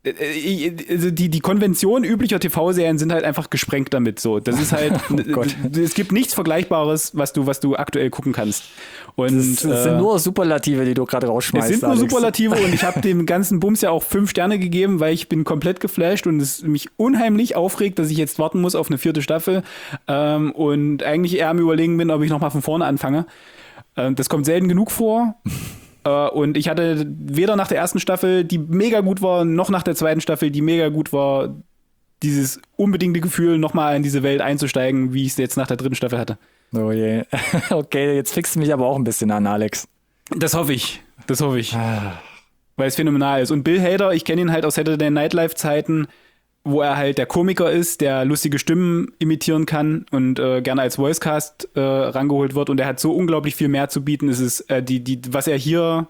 Also die, die Konvention üblicher T V-Serien sind halt einfach gesprengt damit. So, das ist halt, oh es gibt nichts Vergleichbares, was du, was du aktuell gucken kannst. Und
das, das sind äh, nur Superlative, die du gerade rausschmeißt.
Es sind
Alex.
nur Superlative und ich habe dem ganzen Bums ja auch fünf Sterne gegeben, weil ich bin komplett geflasht und es mich unheimlich aufregt, dass ich jetzt warten muss auf eine vierte Staffel ähm, und eigentlich eher am Überlegen bin, ob ich nochmal von vorne anfange. Ähm, das kommt selten genug vor. Äh, und ich hatte weder nach der ersten Staffel, die mega gut war, noch nach der zweiten Staffel, die mega gut war, dieses unbedingte Gefühl, nochmal in diese Welt einzusteigen, wie ich es jetzt nach der dritten Staffel hatte.
Oh je. Okay, jetzt fixt du mich aber auch ein bisschen an, Alex.
Das hoffe ich. Das hoffe ich. Weil es phänomenal ist. Und Bill Hader, ich kenne ihn halt aus Saturday Night Live Zeiten, wo er halt der Komiker ist, der lustige Stimmen imitieren kann und äh, gerne als Voicecast äh, rangeholt wird. Und er hat so unglaublich viel mehr zu bieten. Es ist, äh, die, die, was er hier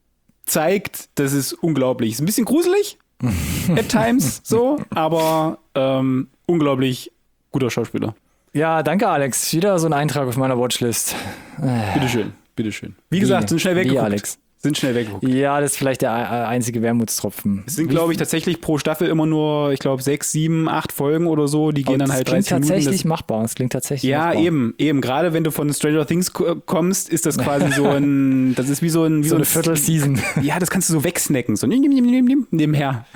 zeigt, das ist unglaublich. Ist ein bisschen gruselig, at times so, aber ähm, unglaublich guter Schauspieler.
Ja, danke, Alex. Wieder so ein Eintrag auf meiner Watchlist.
Bitteschön, bitteschön. Wie gesagt, sind schnell weggeguckt.
Wie, Alex?
Sind schnell weggeguckt.
Ja, das ist vielleicht der einzige Wermutstropfen.
Es sind, glaube ich, tatsächlich pro Staffel immer nur, ich glaube, sechs, sieben, acht Folgen oder so. Die gehen dann halt dreißig Minuten.
Das klingt tatsächlich machbar. Das klingt tatsächlich
ja,
machbar.
Ja, eben, eben. Gerade wenn du von Stranger Things kommst, ist das quasi so ein, das ist wie so ein, wie
so,
so
eine Viertelseason.
Ja, das kannst du so wegsnacken. So nebenher.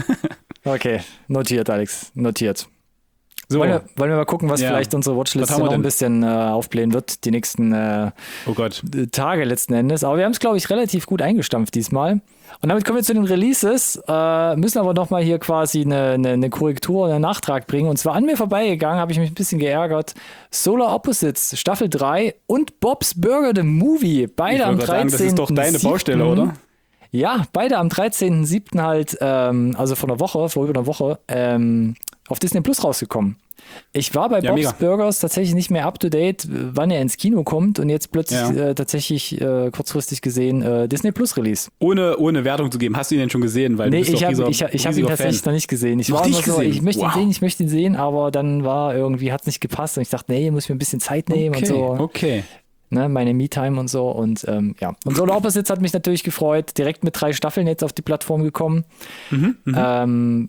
Okay, notiert, Alex. Notiert.
So.
Wollen, wir, wollen wir mal gucken, was
ja.
vielleicht unsere Watchlist noch ein bisschen äh, aufblähen wird, die nächsten äh,
oh Gott.
Tage letzten Endes. Aber wir haben es, glaube ich, relativ gut eingestampft diesmal. Und damit kommen wir zu den Releases, äh, müssen aber nochmal hier quasi eine, eine, eine Korrektur oder einen Nachtrag bringen. Und zwar an mir vorbeigegangen, habe ich mich ein bisschen geärgert. Solar Opposites, Staffel drei und Bob's Burger, the Movie. Beide am dreizehnten
Das ist doch deine Baustelle, oder?
Ja, beide am dreizehnten siebten halt, ähm, also vor einer Woche, vor über einer Woche, ähm, auf Disney Plus rausgekommen. Ich war bei
ja,
Bob's
mega.
Burgers tatsächlich nicht mehr up to date, wann er ins Kino kommt und jetzt plötzlich
ja.
äh, tatsächlich äh, kurzfristig gesehen äh, Disney Plus Release.
Ohne, ohne Wertung zu geben, hast du ihn denn schon gesehen? Weil
nee,
du bist
ich habe
dieser,
ich, ich hab ihn tatsächlich
Fan.
noch nicht gesehen. Ich
noch
war
nicht
immer so,
gesehen?
ich möchte
wow.
ihn sehen, ich möchte ihn sehen, aber dann war irgendwie, hat es nicht gepasst und ich dachte, nee, muss ich mir ein bisschen Zeit nehmen
okay,
und so.
Okay.
Ne, meine Me-Time und so und ähm, ja. Und Solar Opposites hat mich natürlich gefreut, direkt mit drei Staffeln jetzt auf die Plattform gekommen,
mhm,
ähm,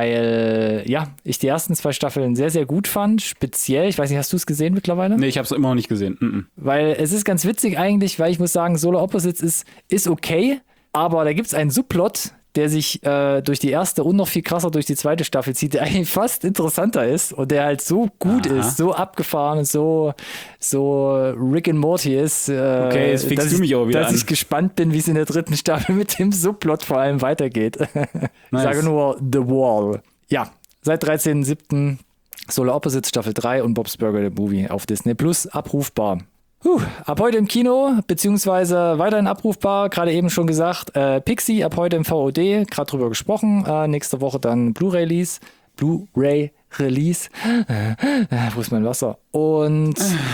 weil ja, ich die ersten zwei Staffeln sehr, sehr gut fand, speziell, ich weiß nicht, hast du es gesehen mittlerweile?
Nee, ich habe es immer noch nicht gesehen. Mhm.
Weil es ist ganz witzig eigentlich, weil ich muss sagen, Solar Opposites ist, ist okay, aber da gibt es einen Subplot, der sich äh, durch die erste und noch viel krasser durch die zweite Staffel zieht, der eigentlich fast interessanter ist und der halt so gut Aha. ist, so abgefahren und so, so Rick and Morty ist, äh,
okay, jetzt fickst
dass,
du mich
ich,
auch wieder
dass
an.
ich gespannt bin, wie es in der dritten Staffel mit dem Subplot vor allem weitergeht. Nice. Ich sage nur The Wall. Ja, seit dreizehnten siebten Solar Opposites Staffel drei und Bob's Burger, the Movie auf Disney Plus abrufbar. Huh, ab heute im Kino, beziehungsweise weiterhin abrufbar, gerade eben schon gesagt, äh, Pixie ab heute im V O D, gerade drüber gesprochen, äh, nächste Woche dann Blu-ray-Release, Blu-ray-Release, äh, äh, wo ist mein Wasser? Und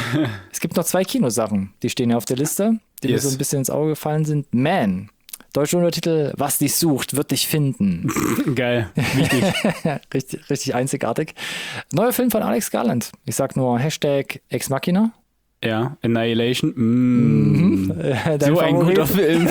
es gibt noch zwei Kinosachen, die stehen ja auf der Liste, die yes. mir so ein bisschen ins Auge gefallen sind. Man, deutscher Untertitel, was dich sucht, wird dich finden.
Geil, wichtig.
richtig, richtig einzigartig. Neuer Film von Alex Garland, ich sag nur Hashtag Ex Machina.
Ja, Annihilation. Mm.
Mhm.
So ein guter Film.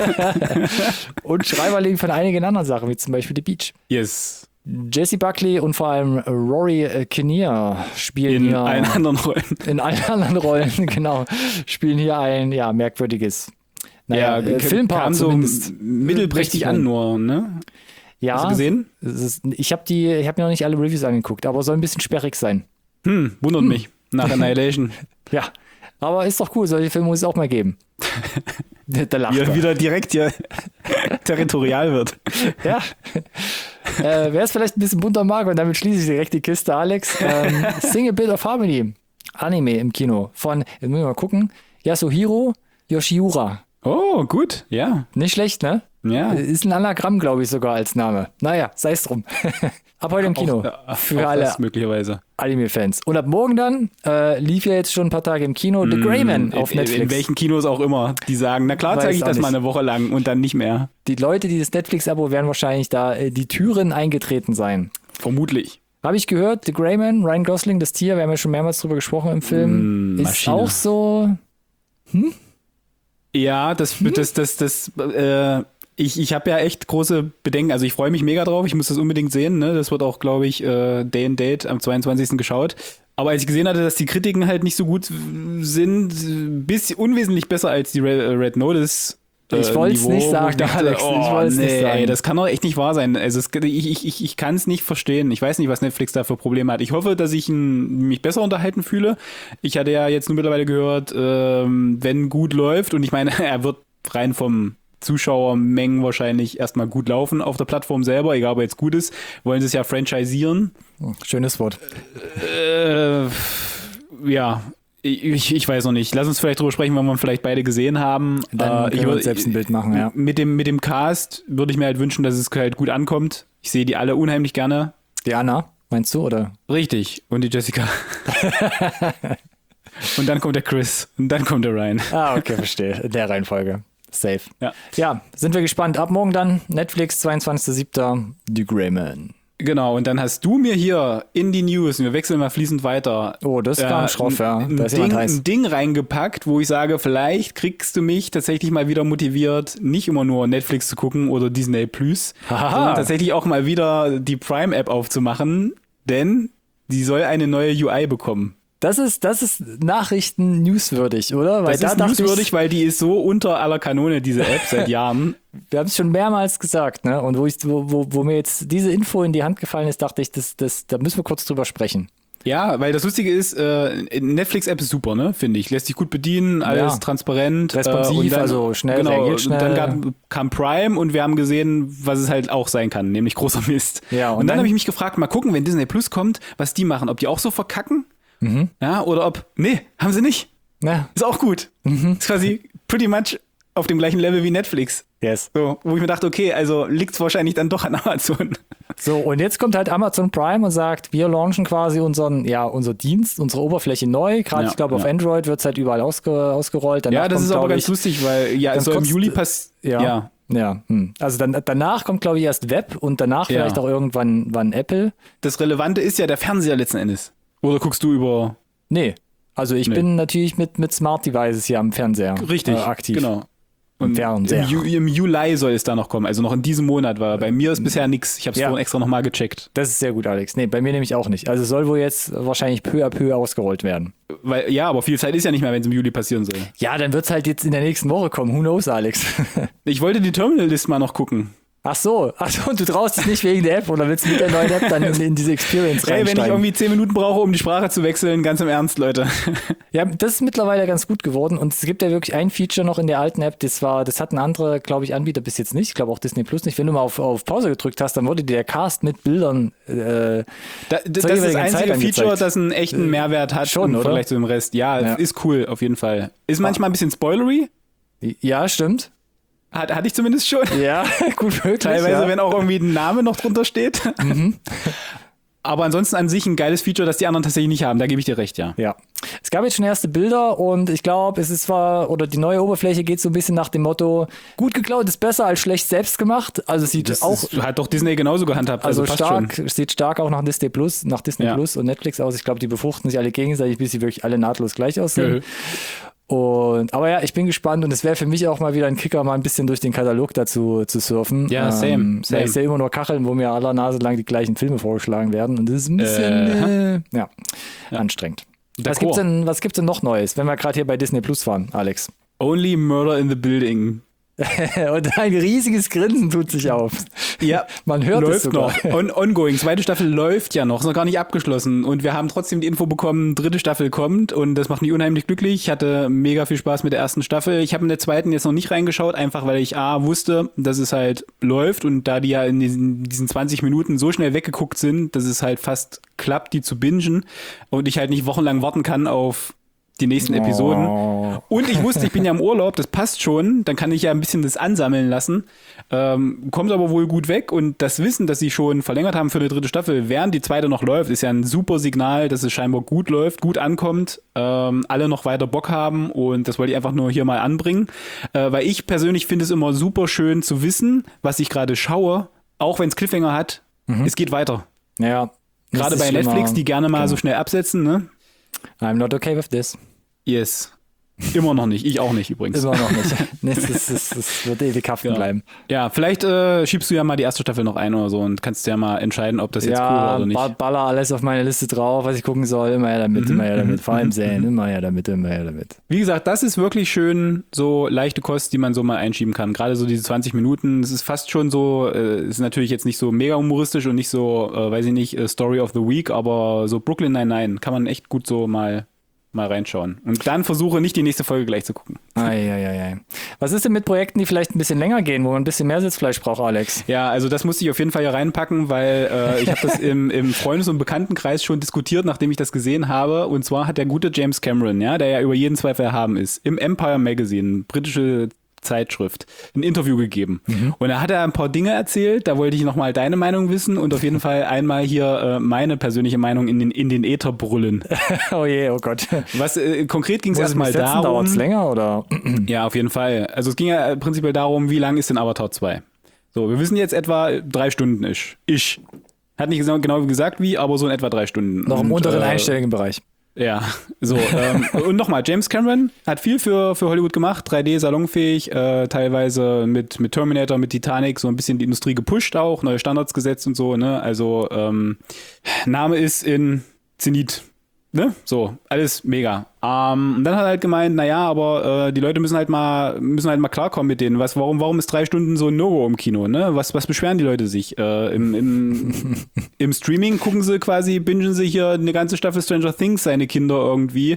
Und Schreiberling von einigen anderen Sachen, wie zum Beispiel The Beach.
Yes.
Jessie Buckley und vor allem Rory Kinnear spielen
in
hier.
In allen anderen Rollen.
In allen anderen Rollen, genau. Spielen hier ein ja, merkwürdiges naja,
ja,
äh, Filmpaar
kam
zumindest.
So mittelprächtig an nur, ne?
Ja.
Hast du gesehen?
Ist, ich habe die, ich habe mir noch nicht alle Reviews angeguckt, aber soll ein bisschen sperrig sein.
Hm, wundert hm. mich. Nach Annihilation.
Ja. Aber ist doch cool, solche Filme muss es auch mal geben.
Der lacht. Wie er wieder direkt hier territorial wird.
Ja. äh, Wer es vielleicht ein bisschen bunter mag, und damit schließe ich direkt die Kiste, Alex. Ähm, Sing a Bit of Harmony. Anime im Kino. Von, jetzt müssen wir mal gucken, Yasuhiro Yoshiura.
Oh, gut, ja.
Nicht schlecht, ne?
Ja.
Ist ein Anagramm, glaube ich, sogar als Name. Naja, sei es drum. Ab heute im Kino.
Auch,
für
auch
alle
möglicherweise.
Anime-Fans. Und ab morgen dann äh, lief ja jetzt schon ein paar Tage im Kino The Gray Man auf
in,
Netflix.
In welchen Kinos auch immer. Die sagen, na klar, zeige ich das nicht. mal eine Woche lang und dann nicht mehr.
Die Leute, die das Netflix-Abo, werden wahrscheinlich da äh, die Türen eingetreten sein.
Vermutlich.
Habe ich gehört, The Gray Man, Ryan Gosling, das Tier, wir haben ja schon mehrmals drüber gesprochen im Film,
mm,
ist
Maschine.
auch so... Hm?
Ja, das, hm? das, das, das, das äh, ich, ich habe ja echt große Bedenken. Also ich freue mich mega drauf. Ich muss das unbedingt sehen. Ne? Das wird auch, glaube ich, äh, Day and Date am zweiundzwanzigsten geschaut. Aber als ich gesehen hatte, dass die Kritiken halt nicht so gut sind, bisschen unwesentlich besser als die Red, Red Notice. Äh,
ich wollte es nicht sagen,
dachte,
Alex.
Oh,
ich wollte es
nee,
nicht sagen.
Ey, das kann doch echt nicht wahr sein. Also es, ich ich, ich, ich kann es nicht verstehen. Ich weiß nicht, was Netflix da für Probleme hat. Ich hoffe, dass ich ein, mich besser unterhalten fühle. Ich hatte ja jetzt nur mittlerweile gehört, ähm, wenn gut läuft, und ich meine, er wird rein vom Zuschauermengen wahrscheinlich erstmal gut laufen auf der Plattform selber, egal ob er jetzt gut ist, wollen sie es ja franchisier'n.
Schönes Wort.
Äh, ja, ich, ich weiß noch nicht. Lass uns vielleicht drüber sprechen, wenn wir vielleicht beide gesehen haben.
Dann
äh,
können
ich
wir uns selbst ein Bild machen, ja.
Mit dem, mit dem Cast würde ich mir halt wünschen, dass es halt gut ankommt. Ich sehe die alle unheimlich gerne.
Die Anna, meinst du, oder?
Richtig. Und die Jessica. Und dann kommt der Chris. Und dann kommt der Ryan.
Ah, okay, verstehe. In der Reihenfolge. Safe.
Ja.
Ja, sind wir gespannt. Ab morgen dann Netflix, zweiundzwanzigster siebter The Greyman.
Genau, und dann hast du mir hier in die News, und wir wechseln mal fließend weiter.
Oh, das kam äh, schroff, ja.
Ein,
da ist
Ding,
heiß.
ein Ding reingepackt, wo ich sage, vielleicht kriegst du mich tatsächlich mal wieder motiviert, nicht immer nur Netflix zu gucken oder Disney Plus, sondern tatsächlich auch mal wieder die Prime-App aufzumachen, denn die soll eine neue U I bekommen.
Das ist, das ist Nachrichten newswürdig, oder? Weil
das
da
ist newswürdig, ich, weil die ist so unter aller Kanone, diese App, seit Jahren.
Wir haben es schon mehrmals gesagt, ne? Und wo, ich, wo, wo, wo mir jetzt diese Info in die Hand gefallen ist, dachte ich, das, das, da müssen wir kurz drüber sprechen.
Ja, weil das Lustige ist, äh, Netflix-App ist super, ne, finde ich. Lässt sich gut bedienen, alles
ja.
transparent.
Responsiv,
äh, und dann,
also schnell,
genau,
reagiert schnell.
Und dann gab, kam Prime und wir haben gesehen, was es halt auch sein kann, nämlich großer Mist.
Ja, und,
und dann,
dann
habe ich mich gefragt, mal gucken, wenn Disney Plus kommt, was die machen. Ob die auch so verkacken?
Mhm.
Ja, oder ob, nee, haben sie nicht.
Ja.
Ist auch gut.
Mhm.
Ist quasi pretty much auf dem gleichen Level wie Netflix.
Yes.
So, wo ich mir dachte, okay, also liegt's wahrscheinlich dann doch an Amazon.
So, und jetzt kommt halt Amazon Prime und sagt, wir launchen quasi unseren, ja, unser Dienst, unsere Oberfläche neu. Gerade,
Ja,
ich glaube,
ja.
auf Android wird es halt überall ausge, ausgerollt. Danach
Ja, das
kommt,
ist aber ganz
ich,
lustig, weil ja, es soll im
kurz-
Juli passieren.
Ja.
ja.
Ja, hm. Also dann, danach kommt, glaube ich, erst Web und danach
Ja.
vielleicht auch irgendwann wann Apple.
Das Relevante ist ja der Fernseher letzten Endes. Oder guckst du über...
Nee, also ich
Nee.
bin natürlich mit, mit Smart Devices hier am Fernseher
Richtig,
äh, aktiv.
genau.
Im
Und
Fernseher.
im, Ju- im Juli soll es da noch kommen, also noch in diesem Monat, weil bei mir ist bisher nichts. Ich habe es
Ja.
vorhin extra nochmal gecheckt.
Das ist sehr gut, Alex. Nee, bei mir nämlich auch nicht. Also soll wohl jetzt wahrscheinlich peu à peu ausgerollt werden.
Weil, ja, aber viel Zeit ist ja nicht mehr, wenn es im Juli passieren soll.
Ja, dann wird es halt jetzt in der nächsten Woche kommen. Who knows, Alex?
Ich wollte die Terminal-List mal noch gucken.
Ach so, ach so, und du traust dich nicht wegen der App oder willst du mit der neuen App dann in, in diese Experience
Hey, wenn ich
reinsteigen?
irgendwie zehn Minuten brauche, um die Sprache zu wechseln, ganz im Ernst, Leute.
Ja, das ist mittlerweile ganz gut geworden und es gibt ja wirklich ein Feature noch in der alten App, das war, das hatten andere, glaube ich, Anbieter bis jetzt nicht, ich glaube auch Disney Plus nicht. Wenn du mal auf, auf Pause gedrückt hast, dann wurde dir der Cast mit Bildern äh,
Da, das ist das
jeweiligen Zeit
einzige
angezeigt.
Feature, das einen echten Mehrwert hat
Schon,
im
oder?
Vergleich zu dem Rest. Ja,
Ja.
ist cool, auf jeden Fall. Ist manchmal ein bisschen spoilery,
Ja, stimmt.
hat, hatte ich zumindest schon.
Ja, gut möglich.
Teilweise,
ja.
wenn auch irgendwie ein Name noch drunter steht. Aber ansonsten an sich ein geiles Feature, das die anderen tatsächlich nicht haben. Da gebe ich dir recht, ja.
Ja. Es gab jetzt schon erste Bilder und ich glaube, es ist zwar, oder die neue Oberfläche geht so ein bisschen nach dem Motto, gut geklaut ist besser als schlecht selbst gemacht. Also sieht
Das
auch,
ist, hat doch Disney genauso gehandhabt.
also,
Also, passt
stark,
schon.
sieht stark auch nach Disney Plus, nach Disney
Ja.
Plus und Netflix aus. Ich glaube, die befruchten sich alle gegenseitig, bis sie wirklich alle nahtlos gleich aussehen.
Mhm.
Und, aber ja, ich bin gespannt und es wäre für mich auch mal wieder ein Kicker, mal ein bisschen durch den Katalog dazu zu surfen.
Ja, same,
Ähm,
same.
weil Ich sehe immer nur Kacheln, wo mir aller Nase lang die gleichen Filme vorgeschlagen werden und das ist ein bisschen äh, ja, anstrengend. Was
D'accord.
gibt's denn, was gibt's denn noch Neues, wenn wir gerade hier bei Disney Plus waren, Alex?
Only Murder in the Building.
Und ein riesiges Grinsen tut sich auf.
Ja,
Man hört es
läuft
sogar.
noch. On ongoing. Zweite Staffel läuft ja noch, ist noch gar nicht abgeschlossen. Und wir haben trotzdem die Info bekommen, dritte Staffel kommt und das macht mich unheimlich glücklich. Ich hatte mega viel Spaß mit der ersten Staffel. Ich habe in der zweiten jetzt noch nicht reingeschaut, einfach weil ich A, wusste, dass es halt läuft und da die ja in diesen, diesen zwanzig Minuten so schnell weggeguckt sind, dass es halt fast klappt, die zu bingen und ich halt nicht wochenlang warten kann auf die nächsten Episoden.
Oh.
Und ich wusste, ich bin ja im Urlaub, das passt schon, dann kann ich ja ein bisschen das ansammeln lassen. Ähm, kommt aber wohl gut weg und das Wissen, dass sie schon verlängert haben für eine dritte Staffel, während die zweite noch läuft, ist ja ein super Signal, dass es scheinbar gut läuft, gut ankommt, ähm, alle noch weiter Bock haben und das wollte ich einfach nur hier mal anbringen, äh, weil ich persönlich finde es immer super schön zu wissen, was ich gerade schaue, auch wenn es Cliffhanger hat, es geht weiter.
Ja.
Gerade
das
bei
ist
Netflix,
schlimmer.
die gerne mal
Genau.
so schnell absetzen, ne?
I'm not okay with this.
Yes. Immer noch nicht. Ich auch nicht übrigens.
Immer noch nicht. Nee, das, ist, das, das wird ewig haften
Ja.
bleiben.
Ja, vielleicht äh, schiebst du ja mal die erste Staffel noch ein oder so und kannst ja mal entscheiden, ob das jetzt cool war
Ja,
oder nicht.
ba- baller alles auf meine Liste drauf, was ich gucken soll. Immer her damit,
Mhm,
immer her damit. Vor allem sehen, immer her damit, immer her damit.
Wie gesagt, das ist wirklich schön, so leichte Kost, die man so mal einschieben kann. Gerade so diese zwanzig Minuten, es ist fast schon so, äh, ist natürlich jetzt nicht so mega humoristisch und nicht so, äh, weiß ich nicht, äh, Story of the Week, aber so Brooklyn Nine-Nine kann man echt gut so mal mal reinschauen. Und dann versuche nicht die nächste Folge gleich zu gucken.
Eieiei. Was ist denn mit Projekten, die vielleicht ein bisschen länger gehen, wo man ein bisschen mehr Sitzfleisch braucht, Alex?
Ja, also das musste ich auf jeden Fall hier reinpacken, weil äh, ich habe das im, im Freundes- und Bekanntenkreis schon diskutiert, nachdem ich das gesehen habe. Und zwar hat der gute James Cameron, ja, der ja über jeden Zweifel erhaben ist, im Empire Magazine, britische Zeitschrift, ein Interview gegeben. Mhm. Und da hat er ein paar Dinge erzählt, da wollte ich nochmal deine Meinung wissen und auf jeden Fall einmal hier äh, meine persönliche Meinung in den, in den Äther brüllen.
Oh je, oh Gott.
Was äh, konkret ging es erstmal darum.
Dauert es länger oder?
Ja, auf jeden Fall. Also es ging ja prinzipiell darum, wie lang ist denn Avatar zwei? So, wir wissen jetzt etwa drei Stunden ist. Ich. Hat nicht genau gesagt wie, aber so in etwa drei Stunden.
Noch im
und,
unteren
äh,
einstelligen Bereich.
Ja, so. ähm, und nochmal, James Cameron hat viel für, für Hollywood gemacht, drei D salonfähig, äh, teilweise mit, mit Terminator, mit Titanic, so ein bisschen die Industrie gepusht auch, neue Standards gesetzt und so, ne? Also ähm, Name ist in Zenit, ne? So, alles mega. Ähm, und dann hat er halt gemeint, naja, aber äh, die Leute müssen halt mal müssen halt mal klarkommen mit denen. Was, warum, warum ist drei Stunden so ein No-Go im Kino, ne? Was, was beschweren die Leute sich? Äh, im, im, Im Streaming gucken sie quasi, bingen sie hier eine ganze Staffel Stranger Things, seine Kinder irgendwie.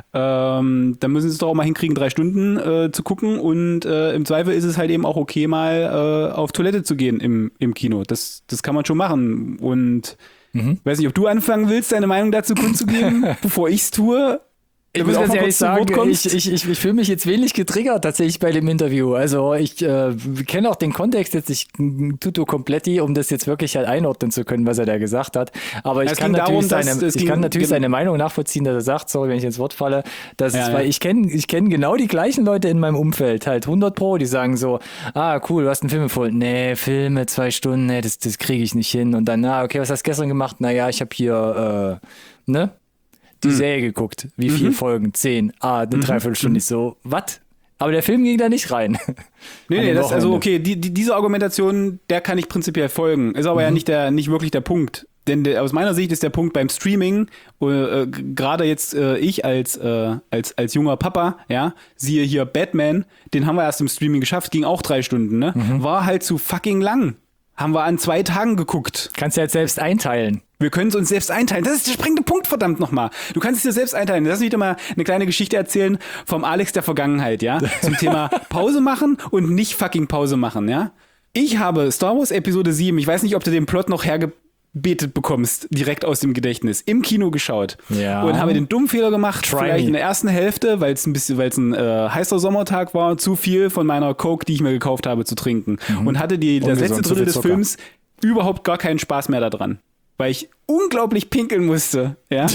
Ähm, dann müssen sie es doch auch mal hinkriegen, drei Stunden äh, zu gucken und äh, im Zweifel ist es halt eben auch okay, mal äh, auf Toilette zu gehen im, im Kino. Das, das kann man schon machen. Und mhm. weiß nicht, ob du anfangen willst, deine Meinung dazu kundzugeben, bevor ich es tue.
Ich muss ganz ehrlich sagen, ich, ich, ich, ich fühle mich jetzt wenig getriggert tatsächlich bei dem Interview. Also ich äh, kenne auch den Kontext jetzt nicht tutto kompletti, um das jetzt wirklich halt einordnen zu können, was er da gesagt hat. Aber ich
es
kann natürlich,
darum,
seine,
dass,
ich kann natürlich seine Meinung nachvollziehen, dass er sagt, sorry, wenn ich ins Wort falle, dass ja, es, weil ja. ich kenne ich kenn genau die gleichen Leute in meinem Umfeld, halt hundert Pro, die sagen so, ah cool, du hast einen Film empfohlen. Nee, Filme, zwei Stunden, nee, das, das kriege ich nicht hin. Und dann, ah okay, was hast du gestern gemacht? Naja, ich habe hier, äh, ne? die hm. Serie geguckt. Wie viele mhm. Folgen? Zehn. Ah, eine mhm. Dreiviertelstunde. Mhm. Ich so, was? Aber der Film ging da nicht rein.
Nee, nee, das, also okay, die, die, diese Argumentation, der kann ich prinzipiell folgen. Ist aber mhm. ja nicht, der, nicht wirklich der Punkt. Denn der, aus meiner Sicht ist der Punkt beim Streaming, äh, gerade jetzt äh, ich als, äh, als, als junger Papa, ja, siehe hier Batman, den haben wir erst im Streaming geschafft, ging auch drei Stunden, ne? Mhm. War halt zu fucking lang. Haben wir an zwei Tagen geguckt.
Kannst du jetzt selbst einteilen.
Wir können es uns selbst einteilen. Das ist der springende Punkt, verdammt nochmal. Du kannst es dir selbst einteilen. Lass mich doch mal eine kleine Geschichte erzählen vom Alex der Vergangenheit, ja? Zum Thema Pause machen und nicht fucking Pause machen, ja? Ich habe Star Wars Episode sieben, ich weiß nicht, ob du den Plot noch hergebetet bekommst, direkt aus dem Gedächtnis, im Kino geschaut. Ja. Und habe den dummen Fehler gemacht, Try vielleicht me. in der ersten Hälfte, weil es ein bisschen, weil es ein äh, heißer Sommertag war, zu viel von meiner Coke, die ich mir gekauft habe, zu trinken. Mhm. Und hatte die, das letzte Drittel des Films überhaupt gar keinen Spaß mehr daran. Weil ich unglaublich pinkeln musste, ja.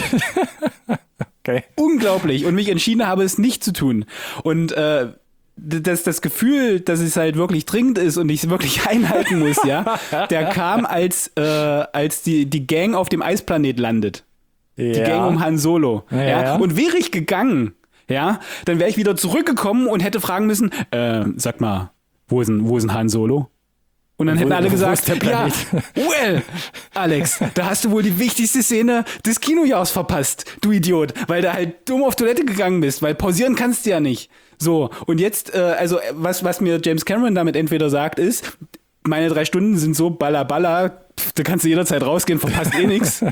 Okay. Unglaublich. Und mich entschieden habe, es nicht zu tun. Und äh, das, das Gefühl, dass es halt wirklich dringend ist und ich es wirklich einhalten muss, ja, der kam, als, äh, als die, die Gang auf dem Eisplanet landet. Ja. Die Gang um Han Solo. Ja. Ja. Und wäre ich gegangen, ja, dann wäre ich wieder zurückgekommen und hätte fragen müssen, äh, sag mal, wo ist ein, wo ist ein Han Solo? Und dann wo, hätten alle gesagt, ja, well, Alex, da hast du wohl die wichtigste Szene des Kinojahrs verpasst, du Idiot, weil du halt dumm auf Toilette gegangen bist, weil pausieren kannst du ja nicht. So, und jetzt, äh, also was, was mir James Cameron damit entweder sagt, ist, meine drei Stunden sind so balla balla, da kannst du jederzeit rausgehen, verpasst eh nichts.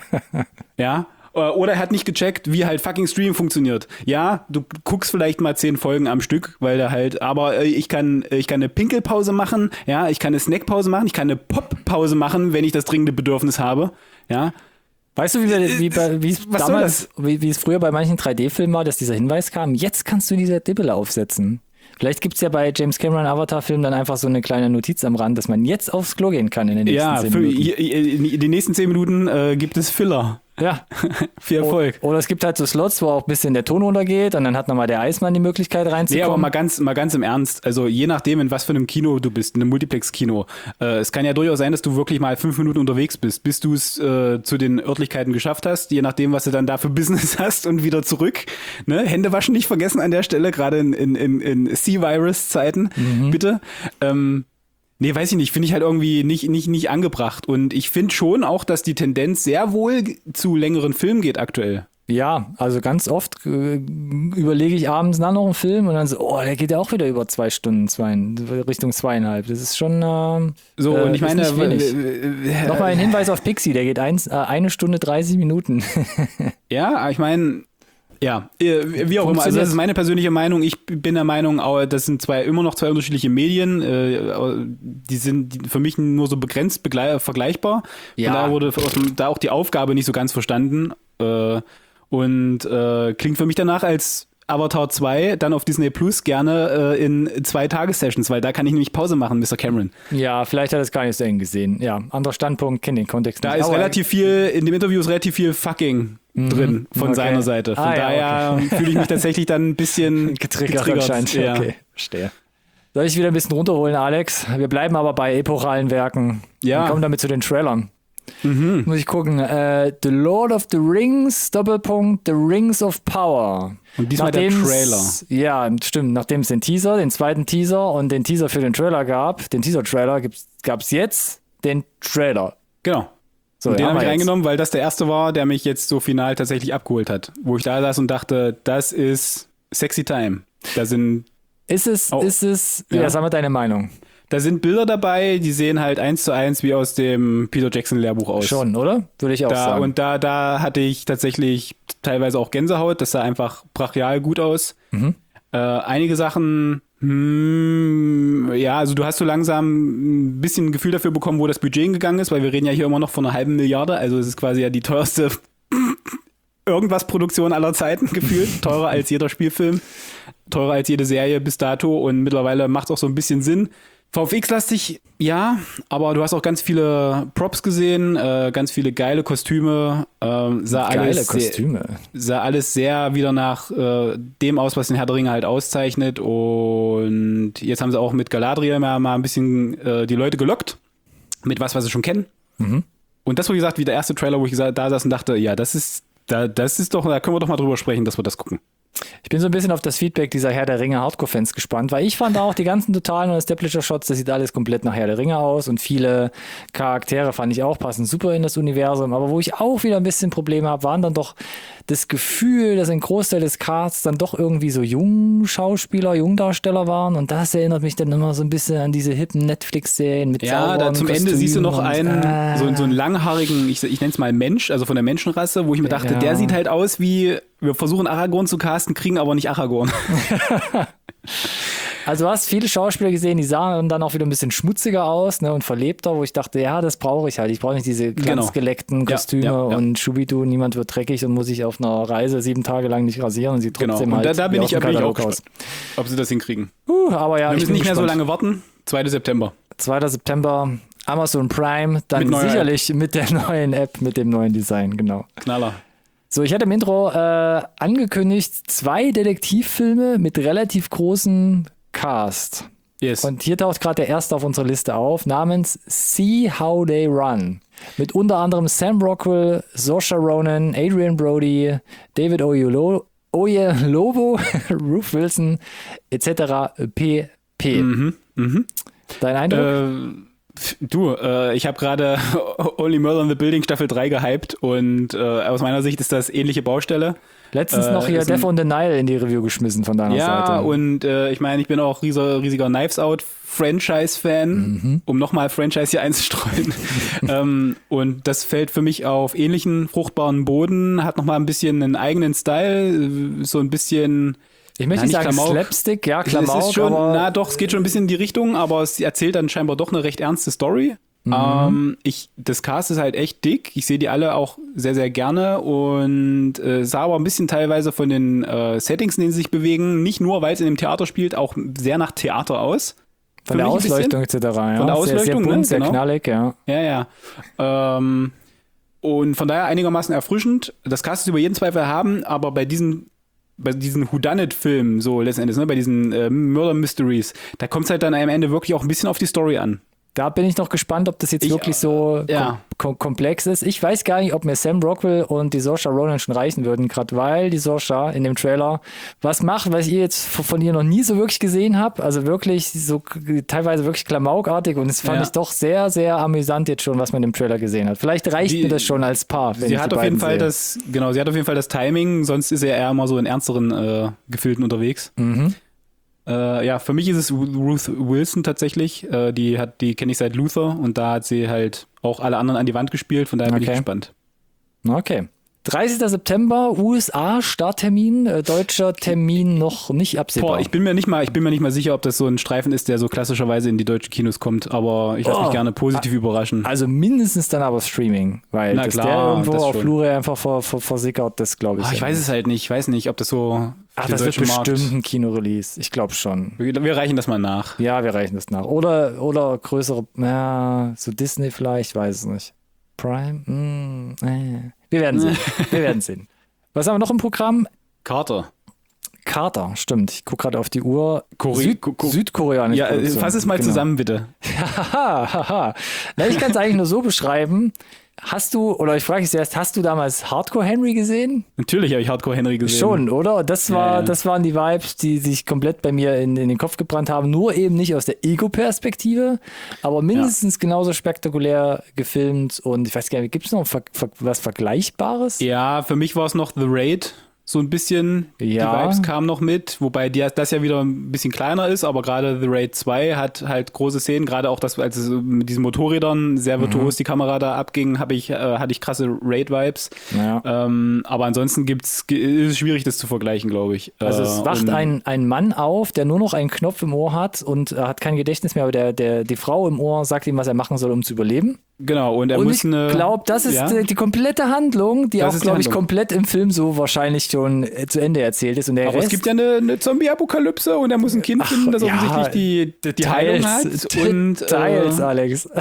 Ja. Oder er hat nicht gecheckt, wie halt fucking Streaming funktioniert. Ja, du guckst vielleicht mal zehn Folgen am Stück, weil da halt, aber ich kann, ich kann eine Pinkelpause machen, ja, ich kann eine Snackpause machen, ich kann eine Poppause machen, wenn ich das dringende Bedürfnis habe, ja.
Weißt du, wie, wie, wie, wie es damals, wie, wie es früher bei manchen drei D-Filmen war, dass dieser Hinweis kam, jetzt kannst du diese Dibbele aufsetzen. Vielleicht gibt es ja bei James Cameron Avatar-Filmen dann einfach so eine kleine Notiz am Rand, dass man jetzt aufs Klo gehen kann in den nächsten
ja,
zehn Minuten.
Ja, in den nächsten zehn Minuten äh, gibt es Filler.
Ja.
Viel Erfolg.
Oder es gibt halt so Slots, wo auch ein bisschen der Ton runtergeht und dann hat nochmal der Eismann die Möglichkeit reinzukommen.
Nee, aber mal ganz, mal ganz im Ernst, also je nachdem, in was für einem Kino du bist, in einem Multiplex-Kino, äh, es kann ja durchaus sein, dass du wirklich mal fünf Minuten unterwegs bist, bis du es äh, zu den Örtlichkeiten geschafft hast, je nachdem, was du dann da für Business hast und wieder zurück. Ne? Hände waschen nicht vergessen an der Stelle, gerade in, in, in, in C-Virus-Zeiten, mhm. bitte. Ähm, Nee, weiß ich nicht, finde ich halt irgendwie nicht, nicht, nicht angebracht. Und ich finde schon auch, dass die Tendenz sehr wohl zu längeren Filmen geht aktuell.
Ja, also ganz oft äh, überlege ich abends nach noch einen Film und dann so, oh, der geht ja auch wieder über zwei Stunden, zwei, Richtung zweieinhalb. Das ist schon äh,
so. Und ich meine,
äh, äh, nochmal ein Hinweis auf Pixie, der geht eins, äh, eine Stunde dreißig Minuten.
Ja, ich meine, Ja, äh, wie auch immer. Also das ist meine persönliche Meinung. Ich bin der Meinung, auch, das sind zwei immer noch zwei unterschiedliche Medien. Äh, die sind für mich nur so begrenzt begle- vergleichbar.
Ja.
Von daher wurde da auch die Aufgabe nicht so ganz verstanden. Äh, und äh, klingt für mich danach, als Avatar zwei dann auf Disney Plus gerne äh, in zwei Tagessessions, weil da kann ich nämlich Pause machen, Mister Cameron.
Ja, vielleicht hat er es gar nicht so eng gesehen. Ja, anderer Standpunkt, kenne den Kontext
Da
nicht.
ist
Aber-
relativ viel, in dem Interview ist relativ viel fucking drin von
okay.
seiner Seite. Von
Ah, ja,
daher fühle ich mich tatsächlich dann ein bisschen
getriggert,
getriggert.
anscheinend.
Ja.
Okay, verstehe. Soll ich wieder ein bisschen runterholen, Alex? Wir bleiben aber bei epochalen Werken.
Ja.
Wir kommen damit zu den Trailern.
Mhm.
Muss ich gucken. Äh, The Lord of the Rings, Doppelpunkt, The Rings of Power.
Und diesmal der
Nachdem's-
Trailer.
Ja, stimmt. Nachdem es den Teaser, den zweiten Teaser und den Teaser für den Trailer gab, den Teaser-Trailer, gab es jetzt den Trailer.
Genau.
So,
Und den
haben
habe ich
wir jetzt.
reingenommen, weil das der erste war, der mich jetzt so final tatsächlich abgeholt hat. Wo ich da saß und dachte, das ist sexy time. Da sind,
Ist es,
Oh.
ist es, ja,
Ja.
sag mal deine Meinung.
da sind Bilder dabei, die sehen halt eins zu eins wie aus dem Peter Jackson Lehrbuch aus.
Schon, oder? Würde ich auch
Da,
sagen.
und da, da hatte ich tatsächlich teilweise auch Gänsehaut. Das sah einfach brachial gut aus.
Mhm.
Äh, einige Sachen, hm, ja, also du hast so langsam ein bisschen ein Gefühl dafür bekommen, wo das Budget hingegangen ist, weil wir reden ja hier immer noch von einer halben Milliarde. Also es ist quasi ja die teuerste Irgendwas-Produktion aller Zeiten gefühlt. Teurer als jeder Spielfilm, teurer als jede Serie bis dato und mittlerweile macht es auch so ein bisschen Sinn. V F X-lastig, ja, aber du hast auch ganz viele Props gesehen, äh, ganz viele geile Kostüme, ähm, sah
Geile
alles sehr,
Kostüme.
sah alles sehr wieder nach äh, dem aus, was den Herr der Ringe halt auszeichnet. Und jetzt haben sie auch mit Galadriel mal, mal ein bisschen äh, die Leute gelockt. Mit was, was sie schon kennen.
Mhm.
Und das, wo gesagt, wie der erste Trailer, wo ich gesagt, da saß und dachte, ja, das ist, da, das ist doch, da können wir doch mal drüber sprechen, dass wir das gucken.
Ich bin so ein bisschen auf das Feedback dieser Herr der Ringe Hardcore-Fans gespannt, weil ich fand auch die ganzen totalen und Establisher-Shots, das sieht alles komplett nach Herr der Ringe aus und viele Charaktere fand ich auch passen super in das Universum, aber wo ich auch wieder ein bisschen Probleme habe, waren dann doch das Gefühl, dass ein Großteil des Casts dann doch irgendwie so Jungschauspieler, Jungdarsteller waren und das erinnert mich dann immer so ein bisschen an diese hippen Netflix-Serien mit
Ja, da
sauberen
zum Ende siehst du noch
Kostümen
einen,
und, ah.
so, so einen langhaarigen, ich, ich nenne es mal Mensch, also von der Menschenrasse, wo ich mir dachte,
Ja.
der sieht halt aus wie, wir versuchen Aragorn zu casten, kriegen aber nicht Aragorn.
Also du hast viele Schauspieler gesehen, die sahen dann auch wieder ein bisschen schmutziger aus, ne, und verlebter, wo ich dachte, ja, das brauche ich halt. Ich brauche nicht diese glanzgeleckten
Ja,
Kostüme
ja, ja.
und Schubidu, niemand wird dreckig und muss sich auf einer Reise sieben Tage lang nicht rasieren und sieht
Genau.
trotzdem
Und
halt
da, da bin
wie
ich,
aus dem
bin ich auch
Katalog aus.
gespannt, ob sie das hinkriegen.
Uh, aber ja,
Wir
ich
müssen
bin
nicht mehr so
gespannt.
lange warten. zweiter September.
zweiter September, Amazon Prime, dann
Mit neuer
sicherlich mit der neuen App, mit dem neuen Design, genau.
Knaller.
So, ich hatte im Intro äh, angekündigt, zwei Detektivfilme mit relativ großem Cast.
Yes.
Und hier taucht gerade der erste auf unserer Liste auf, namens See How They Run. Mit unter anderem Sam Rockwell, Saoirse Ronan, Adrian Brody, David Oyelowo, Oyelowo, Ruth Wilson et cetera pp.
Mhm. Mhm.
Dein Eindruck?
Äh, du, äh, ich habe gerade Only Murder in the Building Staffel drei gehypt und äh, aus meiner Sicht ist das ähnliche Baustelle.
Letztens
äh,
noch hier
ist ein-
Death on the Nile in die Review geschmissen von deiner
Ja,
Seite.
und äh, ich meine, ich bin auch riesiger, riesiger Knives Out Franchise-Fan,
Mhm.
um nochmal Franchise hier einzustreuen. ähm, und das fällt für mich auf ähnlichen fruchtbaren Boden, hat nochmal ein bisschen einen eigenen Style, so ein bisschen.
ich möchte
na,
nicht
nicht
sagen
Klamauk.
Slapstick, ja,
Es
Klamauk,
ist schon,
aber
na doch, es geht schon ein bisschen in die Richtung, aber es erzählt dann scheinbar doch eine recht ernste Story. Ähm, ich, das Cast ist halt echt dick. Ich sehe die alle auch sehr, sehr gerne und äh, sah aber ein bisschen teilweise von den äh, Settings, in denen sie sich bewegen, nicht nur, weil es in dem Theater spielt, auch sehr nach Theater aus.
von
Für
der
mich ein bisschen.
Ausleuchtung et cetera. Ja.
Von der
sehr, sehr
Ausleuchtung,
bunt,
ne?
sehr
Genau.
knallig, ja.
Ja, ja. Ähm, und von daher einigermaßen erfrischend. Das Cast ist über jeden Zweifel haben, aber bei diesen bei diesen Whodunit-Filmen, so letzten Endes, ne, bei diesen äh, Murder Mysteries, da kommt es halt dann am Ende wirklich auch ein bisschen auf die Story an.
Da bin ich noch gespannt, ob das jetzt
Ich,
wirklich so
ja.
kom kom komplex ist. Ich weiß gar nicht, ob mir Sam Rockwell und die Saoirse Ronan schon reichen würden, gerade weil die Saoirse in dem Trailer was macht, was ich jetzt von von ihr noch nie so wirklich gesehen habe. Also wirklich so k- teilweise wirklich klamaukartig und das fand
Ja.
ich doch sehr, sehr amüsant jetzt schon, was man im Trailer gesehen hat. Vielleicht reicht
Die-
mir das schon als Paar, wenn
Sie
ich
hat
die
auf jeden
beiden
Fall
sehe.
das, genau, sie hat auf jeden Fall das Timing, sonst ist er eher immer so in ernsteren äh, Gefilden unterwegs.
Mhm.
Äh, ja, für mich ist es Ruth Wilson tatsächlich. Äh, die hat, die kenne ich seit Luther und da hat sie halt auch alle anderen an die Wand gespielt, von daher bin ich
Okay.
gespannt.
Okay. dreißigster September, U S A, Starttermin, äh, deutscher Termin noch nicht absehbar.
Boah, ich bin mir nicht mal, ich bin mir nicht mal sicher, ob das so ein Streifen ist, der so klassischerweise in die deutschen Kinos kommt, aber ich lasse
Oh.
mich gerne positiv überraschen.
Also mindestens dann aber Streaming, weil
Na
dass
klar,
der irgendwo
das
auf
schon.
Blu-ray einfach ver, ver, versickert, das glaube ich.
Ach, ich
ja
weiß
nicht.
es halt nicht, ich weiß nicht, ob das so
Ach,
für
das
den
wird
deutschen Markt...
bestimmt ein Kinorelease. Ich glaube schon.
Wir, wir reichen das mal nach.
Ja, wir reichen das nach. Oder, oder größere, ja, so Disney vielleicht, weiß es nicht. Prime? Mm, äh. Wir werden sehen. Wir werden sehen. Was haben wir noch im Programm?
Carter.
Carter, stimmt. Ich gucke gerade auf die Uhr.
Kore-
Süd
Ko- Ko-
Südkoreanische
Ja, äh,
Produktion.
fass es mal
Genau.
zusammen, bitte.
Haha, haha. Na, ich kann es eigentlich nur so beschreiben. Hast du, oder ich frage dich zuerst, hast du damals Hardcore Henry gesehen?
Natürlich habe ich Hardcore Henry gesehen.
Schon, oder? Das war,
Ja, ja.
das waren die Vibes, die sich komplett bei mir in, in den Kopf gebrannt haben. Nur eben nicht aus der Ego-Perspektive, aber mindestens genauso spektakulär gefilmt. Und ich weiß gar nicht, gibt es noch ver ver was Vergleichbares?
Ja, für mich war es noch The Raid. So ein bisschen,
Ja.
die Vibes kamen noch mit, wobei die, das ja wieder ein bisschen kleiner ist, aber gerade The Raid zwei hat halt große Szenen, gerade auch das, als es mit diesen Motorrädern sehr virtuos die Kamera da abging, habe ich, äh, hatte ich krasse Raid-Vibes.
Ja.
Ähm, aber ansonsten gibt's, ist es schwierig, das zu vergleichen, glaube ich.
Also es
Äh,
wacht
und-
ein, ein Mann auf, der nur noch einen Knopf im Ohr hat und äh, hat kein Gedächtnis mehr, aber der, der, die Frau im Ohr sagt ihm, was er machen soll, um zu überleben.
Genau, und er
Und
muss
ich
eine...
glaube, das ist
ja?
die, die komplette Handlung, die
Das
auch,
ist die
glaube ich,
Handlung.
komplett im Film so wahrscheinlich schon äh, zu Ende erzählt ist. Und der
Aber
Rest,
es gibt ja eine, eine Zombie-Apokalypse und er muss ein Kind finden, das
ja,
offensichtlich die, die Heilung hat. Und
Details,
äh,
Alex.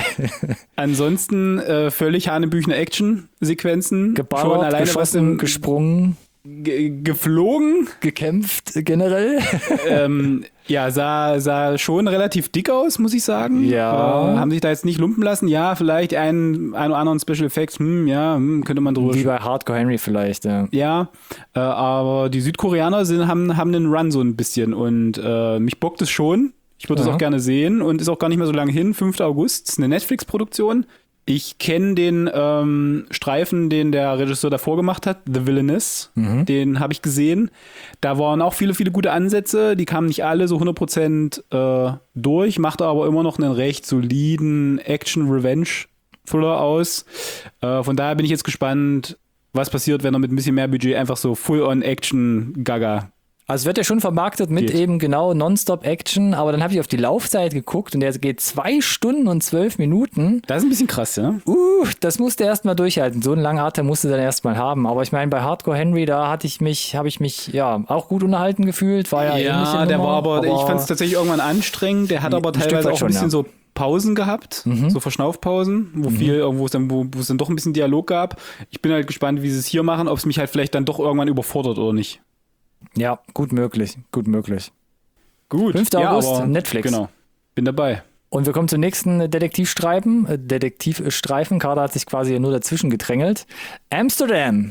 ansonsten äh, völlig hanebüchene Action-Sequenzen. Schon
Geballert,
alleine was
geschossen,
im,
gesprungen,
ge geflogen.
gekämpft generell.
ähm, ja, sah, sah schon relativ dick aus, muss ich sagen.
Ja.
Äh, haben sich da jetzt nicht lumpen lassen. Ja, vielleicht einen, einen oder anderen Special Effects, hm, ja, hm, könnte man drüber
Wie bei Hardcore Henry vielleicht, ja.
Ja, äh, aber die Südkoreaner sind, haben, haben einen Run so ein bisschen und äh, mich bockt es schon. Ich würde es
Ja.
auch gerne sehen und ist auch gar nicht mehr so lange hin. fünfter August, ist eine Netflix-Produktion. Ich kenne den ähm, Streifen, den der Regisseur davor gemacht hat, The Villainess. Den habe ich gesehen. Da waren auch viele, viele gute Ansätze. Die kamen nicht alle so hundert Prozent äh, durch, machte aber immer noch einen recht soliden Action-Revenge-Thriller aus. Äh, von daher bin ich jetzt gespannt, was passiert, wenn er mit ein bisschen mehr Budget einfach so Full-on-Action-Gaga.
Also es wird ja schon vermarktet mit
Geht.
eben genau Nonstop-Action, aber dann habe ich auf die Laufzeit geguckt und der geht zwei Stunden und zwölf Minuten.
Das ist ein bisschen krass, ja?
Uh, das musste er erstmal durchhalten. So einen langen Atem musste er dann erstmal haben. Aber ich meine, bei Hardcore Henry, da hatte ich mich, habe ich mich ja auch gut unterhalten gefühlt. War ja, ähnliche
der
Nummer,
war aber, ich fand es tatsächlich irgendwann anstrengend. Der hat aber
Ein Stück
teilweise
weit
auch ein
schon,
bisschen
ja.
so Pausen gehabt, so Verschnaufpausen, wo viel irgendwo es dann, wo, wo es dann doch ein bisschen Dialog gab. Ich bin halt gespannt, wie sie es hier machen, ob es mich halt vielleicht dann doch irgendwann überfordert oder nicht.
Ja, gut möglich, gut möglich.
Gut.
fünfter
ja,
August,
aber,
Netflix.
Genau. Bin dabei.
Und wir kommen zum nächsten Detektivstreifen. Äh, Detektivstreifen. Kader hat sich quasi nur dazwischen gedrängelt. Amsterdam.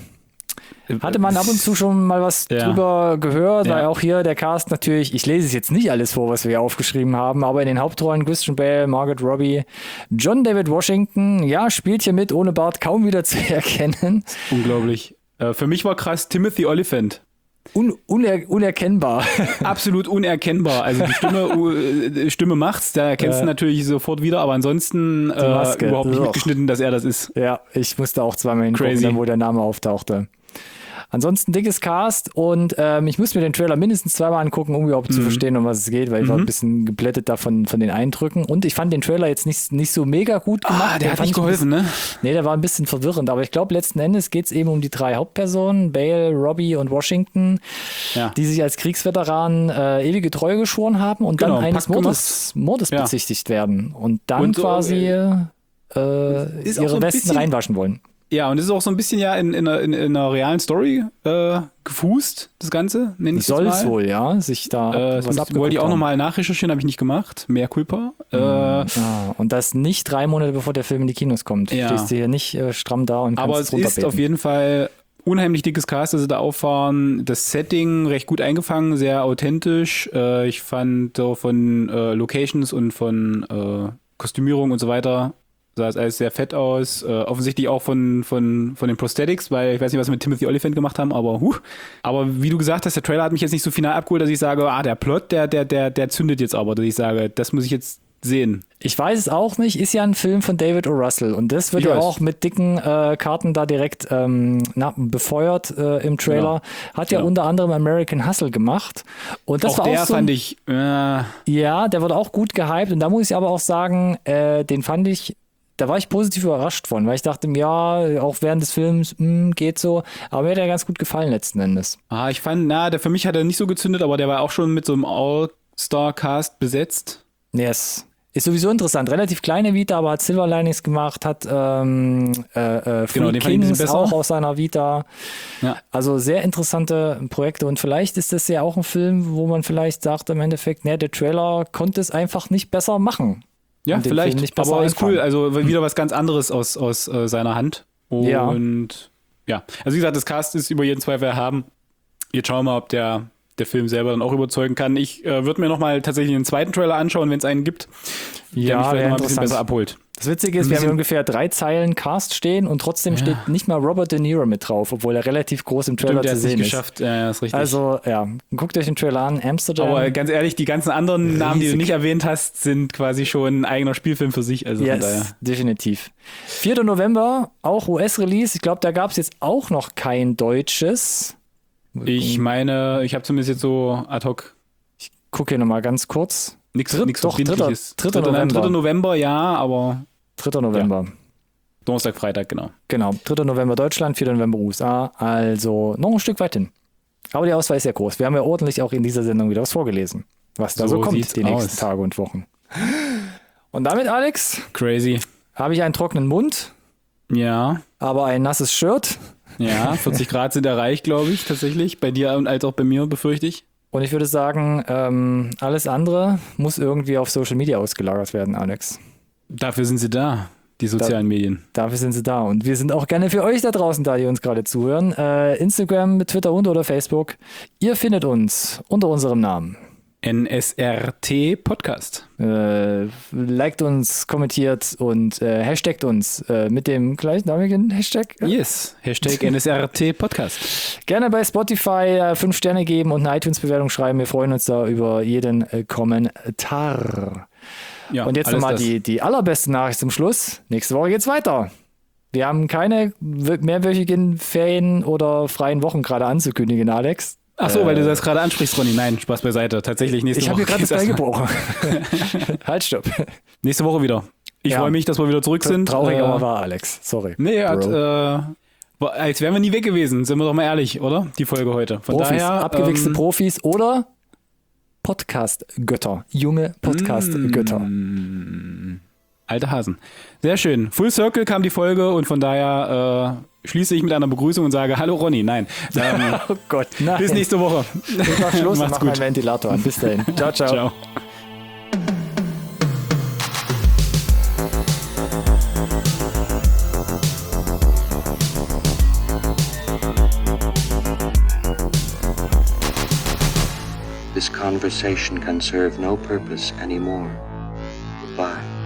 Hatte man ab und zu schon mal was
Ja.
drüber gehört,
Ja.
weil auch hier der Cast natürlich, ich lese es jetzt nicht alles vor, was wir hier aufgeschrieben haben, aber in den Hauptrollen Christian Bale, Margaret Robbie, John David Washington, ja, spielt hier mit, ohne Bart kaum wieder zu erkennen.
Unglaublich. Äh, für mich war krass Timothy Olyphant.
Un uner unerkennbar.
Absolut unerkennbar. Also die Stimme, uh, Stimme macht's, da erkennst
Ja.
du natürlich sofort wieder, aber ansonsten äh,
Maske.
überhaupt nicht
Ugh.
mitgeschnitten, dass er das ist.
Ja, ich musste auch zweimal hingucken,
Crazy.
dann, wo der Name auftauchte. Ansonsten dickes Cast und ähm, ich musste mir den Trailer mindestens zweimal angucken, um überhaupt zu verstehen, um was es geht, weil ich war ein bisschen geblättet davon von den Eindrücken und ich fand den Trailer jetzt nicht, nicht so mega gut gemacht.
Ah, der hat
fand
nicht
ich ein bisschen-
geholfen, ne?
Nee, der war ein bisschen verwirrend, aber ich glaube, letzten Endes geht es eben um die drei Hauptpersonen, Bale, Robbie und Washington,
Ja.
die sich als Kriegsveteranen äh, ewige Treue geschworen haben und
Genau,
dann eines
Pakt
Mordes, Mordes
Ja.
bezichtigt werden und dann
Und so,
quasi äh,
ist auch
ihre
so ein
Westen
bisschen-
reinwaschen wollen.
Ja, und es ist auch so ein bisschen ja in, in, einer, in, in einer realen Story äh, gefußt, das Ganze, nenne ich es
Soll
jetzt
es
mal.
wohl, ja, sich da
Äh,
was
das müsste-
abgeguckt
wollte ich auch
haben.
nochmal nachrecherchieren, habe ich nicht gemacht. Mehr Culpa. Äh,
Ah, und das nicht drei Monate bevor der Film in die Kinos kommt.
Ja.
Stehst du hier nicht äh, stramm da und kannst
aber es
drunter
ist
beten.
auf jeden Fall unheimlich dickes Cast, das sie da auffahren. Das Setting recht gut eingefangen, sehr authentisch. Äh, ich fand so von äh, Locations und von äh, Kostümierung und so weiter sah es alles sehr fett aus. Äh, offensichtlich auch von, von, von den Prosthetics, weil ich weiß nicht, was sie mit Timothy Olyphant gemacht haben, aber huh. Aber wie du gesagt hast, der Trailer hat mich jetzt nicht so final abgeholt, dass ich sage, ah, der Plot, der, der, der, der zündet jetzt aber, dass ich sage, das muss ich jetzt sehen.
Ich weiß es auch nicht, ist ja ein Film von David O. Russell und das wird
Ich
ja
weiß.
auch mit dicken äh, Karten da direkt ähm, na, befeuert äh, im Trailer. Hat ja
Genau.
unter anderem American Hustle gemacht und das
auch
war
der
auch so ein,
fand ich, äh,
ja, der wurde auch gut gehypt und da muss ich aber auch sagen, äh, den fand ich, da war ich positiv überrascht von, weil ich dachte, ja, auch während des Films, mh, geht so, aber mir hat er ganz gut gefallen letzten Endes.
ah, ich fand, na, der für mich hat er nicht so gezündet, aber der war auch schon mit so einem All-Star-Cast besetzt.
Yes. Ist sowieso interessant. Relativ kleine Vita, aber hat Silver Linings gemacht, hat ähm, äh, äh, Free
Genau, den fand ich ein
Kings
bisschen besser.
auch aus seiner Vita.
Ja.
Also sehr interessante Projekte und vielleicht ist das ja auch ein Film, wo man vielleicht sagt im Endeffekt, ne, der Trailer konnte es einfach nicht besser machen.
Ja,
Und den
vielleicht,
Film nicht besser
aber ist cool.
einfangen.
Also wieder was ganz anderes aus, aus äh, seiner Hand. Und
Ja.
ja. also wie gesagt, das Cast ist über jeden Zweifel erhaben. Jetzt schauen wir mal, ob der, der Film selber dann auch überzeugen kann. Ich äh, würde mir nochmal tatsächlich einen zweiten Trailer anschauen, wenn es einen gibt, der
Ja,
mich vielleicht
wäre
noch mal ein bisschen
interessant.
besser abholt.
Das Witzige ist,
Ein
wir haben
bisschen-
ungefähr drei Zeilen Cast stehen und trotzdem steht nicht mal Robert De Niro mit drauf, obwohl er relativ groß im Trailer
Stimmt, der
zu
hat es nicht
sehen ist.
geschafft. Ja, ja, ist richtig.
Also ja, guckt euch den Trailer an, Amsterdam.
aber ganz ehrlich, die ganzen anderen Namen, die du
Riesig.
nicht erwähnt hast, sind quasi schon ein eigener Spielfilm für sich. Also von daher.
Yes, definitiv. vierter November, auch U S-Release. Ich glaube, da gab es jetzt auch noch kein deutsches.
Ich meine, ich habe zumindest jetzt so ad hoc
Guck hier nochmal ganz kurz.
nichts
Dritt-
nichts
doch,
Verbindliches.
dritter- dritter
Dritter-
November.
dritter November, ja, aber
dritter November.
Donnerstag, Freitag, genau.
Genau, dritter November Deutschland, vierter November U S A. Also noch ein Stück weit hin. Aber die Auswahl ist sehr groß. Wir haben ja ordentlich auch in dieser Sendung wieder was vorgelesen, was da so,
So
kommt
sieht's
die nächsten
aus.
Tage und Wochen. Und damit, Alex,
Crazy.
habe ich einen trockenen Mund,
Ja,
aber ein nasses Shirt.
ja, vierzig Grad sind erreicht, glaube ich, tatsächlich. Bei dir und als auch bei mir, befürchte ich.
Und ich würde sagen, ähm, alles andere muss irgendwie auf Social Media ausgelagert werden, Alex.
Dafür sind sie da, die sozialen Medien.
Dafür sind sie da. Und wir sind auch gerne für euch da draußen da, die uns gerade zuhören. Äh, Instagram, Twitter und oder Facebook. Ihr findet uns unter unserem Namen.
N S R T Podcast.
Äh, liked uns, kommentiert und äh, hashtagt uns äh, mit dem gleichnamigen Hashtag.
Yes, Hashtag N S R T Podcast.
Gerne bei Spotify äh, fünf Sterne geben und eine iTunes-Bewertung schreiben. Wir freuen uns da über jeden äh, Kommentar.
Ja,
Und jetzt
alles
nochmal
das.
die, die allerbeste Nachricht zum Schluss. Nächste Woche geht's weiter. Wir haben keine w- mehrwöchigen Ferien oder freien Wochen gerade anzukündigen, Alex.
Ach so, weil du das gerade ansprichst, Ronny. Nein, Spaß beiseite. Tatsächlich nächste
Ich habe
Woche.
hier gerade das
geht's
Bein
erst-
gebrochen. Halt, stopp.
Nächste Woche wieder. Ich
Ja.
freue mich, dass wir wieder zurück sind.
Traurig,
Äh,
aber wahr, Alex. Sorry.
Nee, hat,
Bro.
äh, war- als wären wir nie weg gewesen, sind wir doch mal ehrlich, oder? Die Folge heute. Von
Profis,
daher,
abgewichste
ähm,
Profis oder Podcast-Götter. Junge Podcast-Götter.
Mm. Alte Hasen. Sehr schön. Full Circle kam die Folge und von daher äh, schließe ich mit einer Begrüßung und sage Hallo Ronny. Nein. Ähm,
Oh Gott, nein.
bis nächste Woche.
Ich mach Schluss und
Macht's
mach
gut.
meinen Ventilator an. Bis dahin. Ciao, ciao.
Ciao.
This conversation can serve no purpose anymore. Goodbye.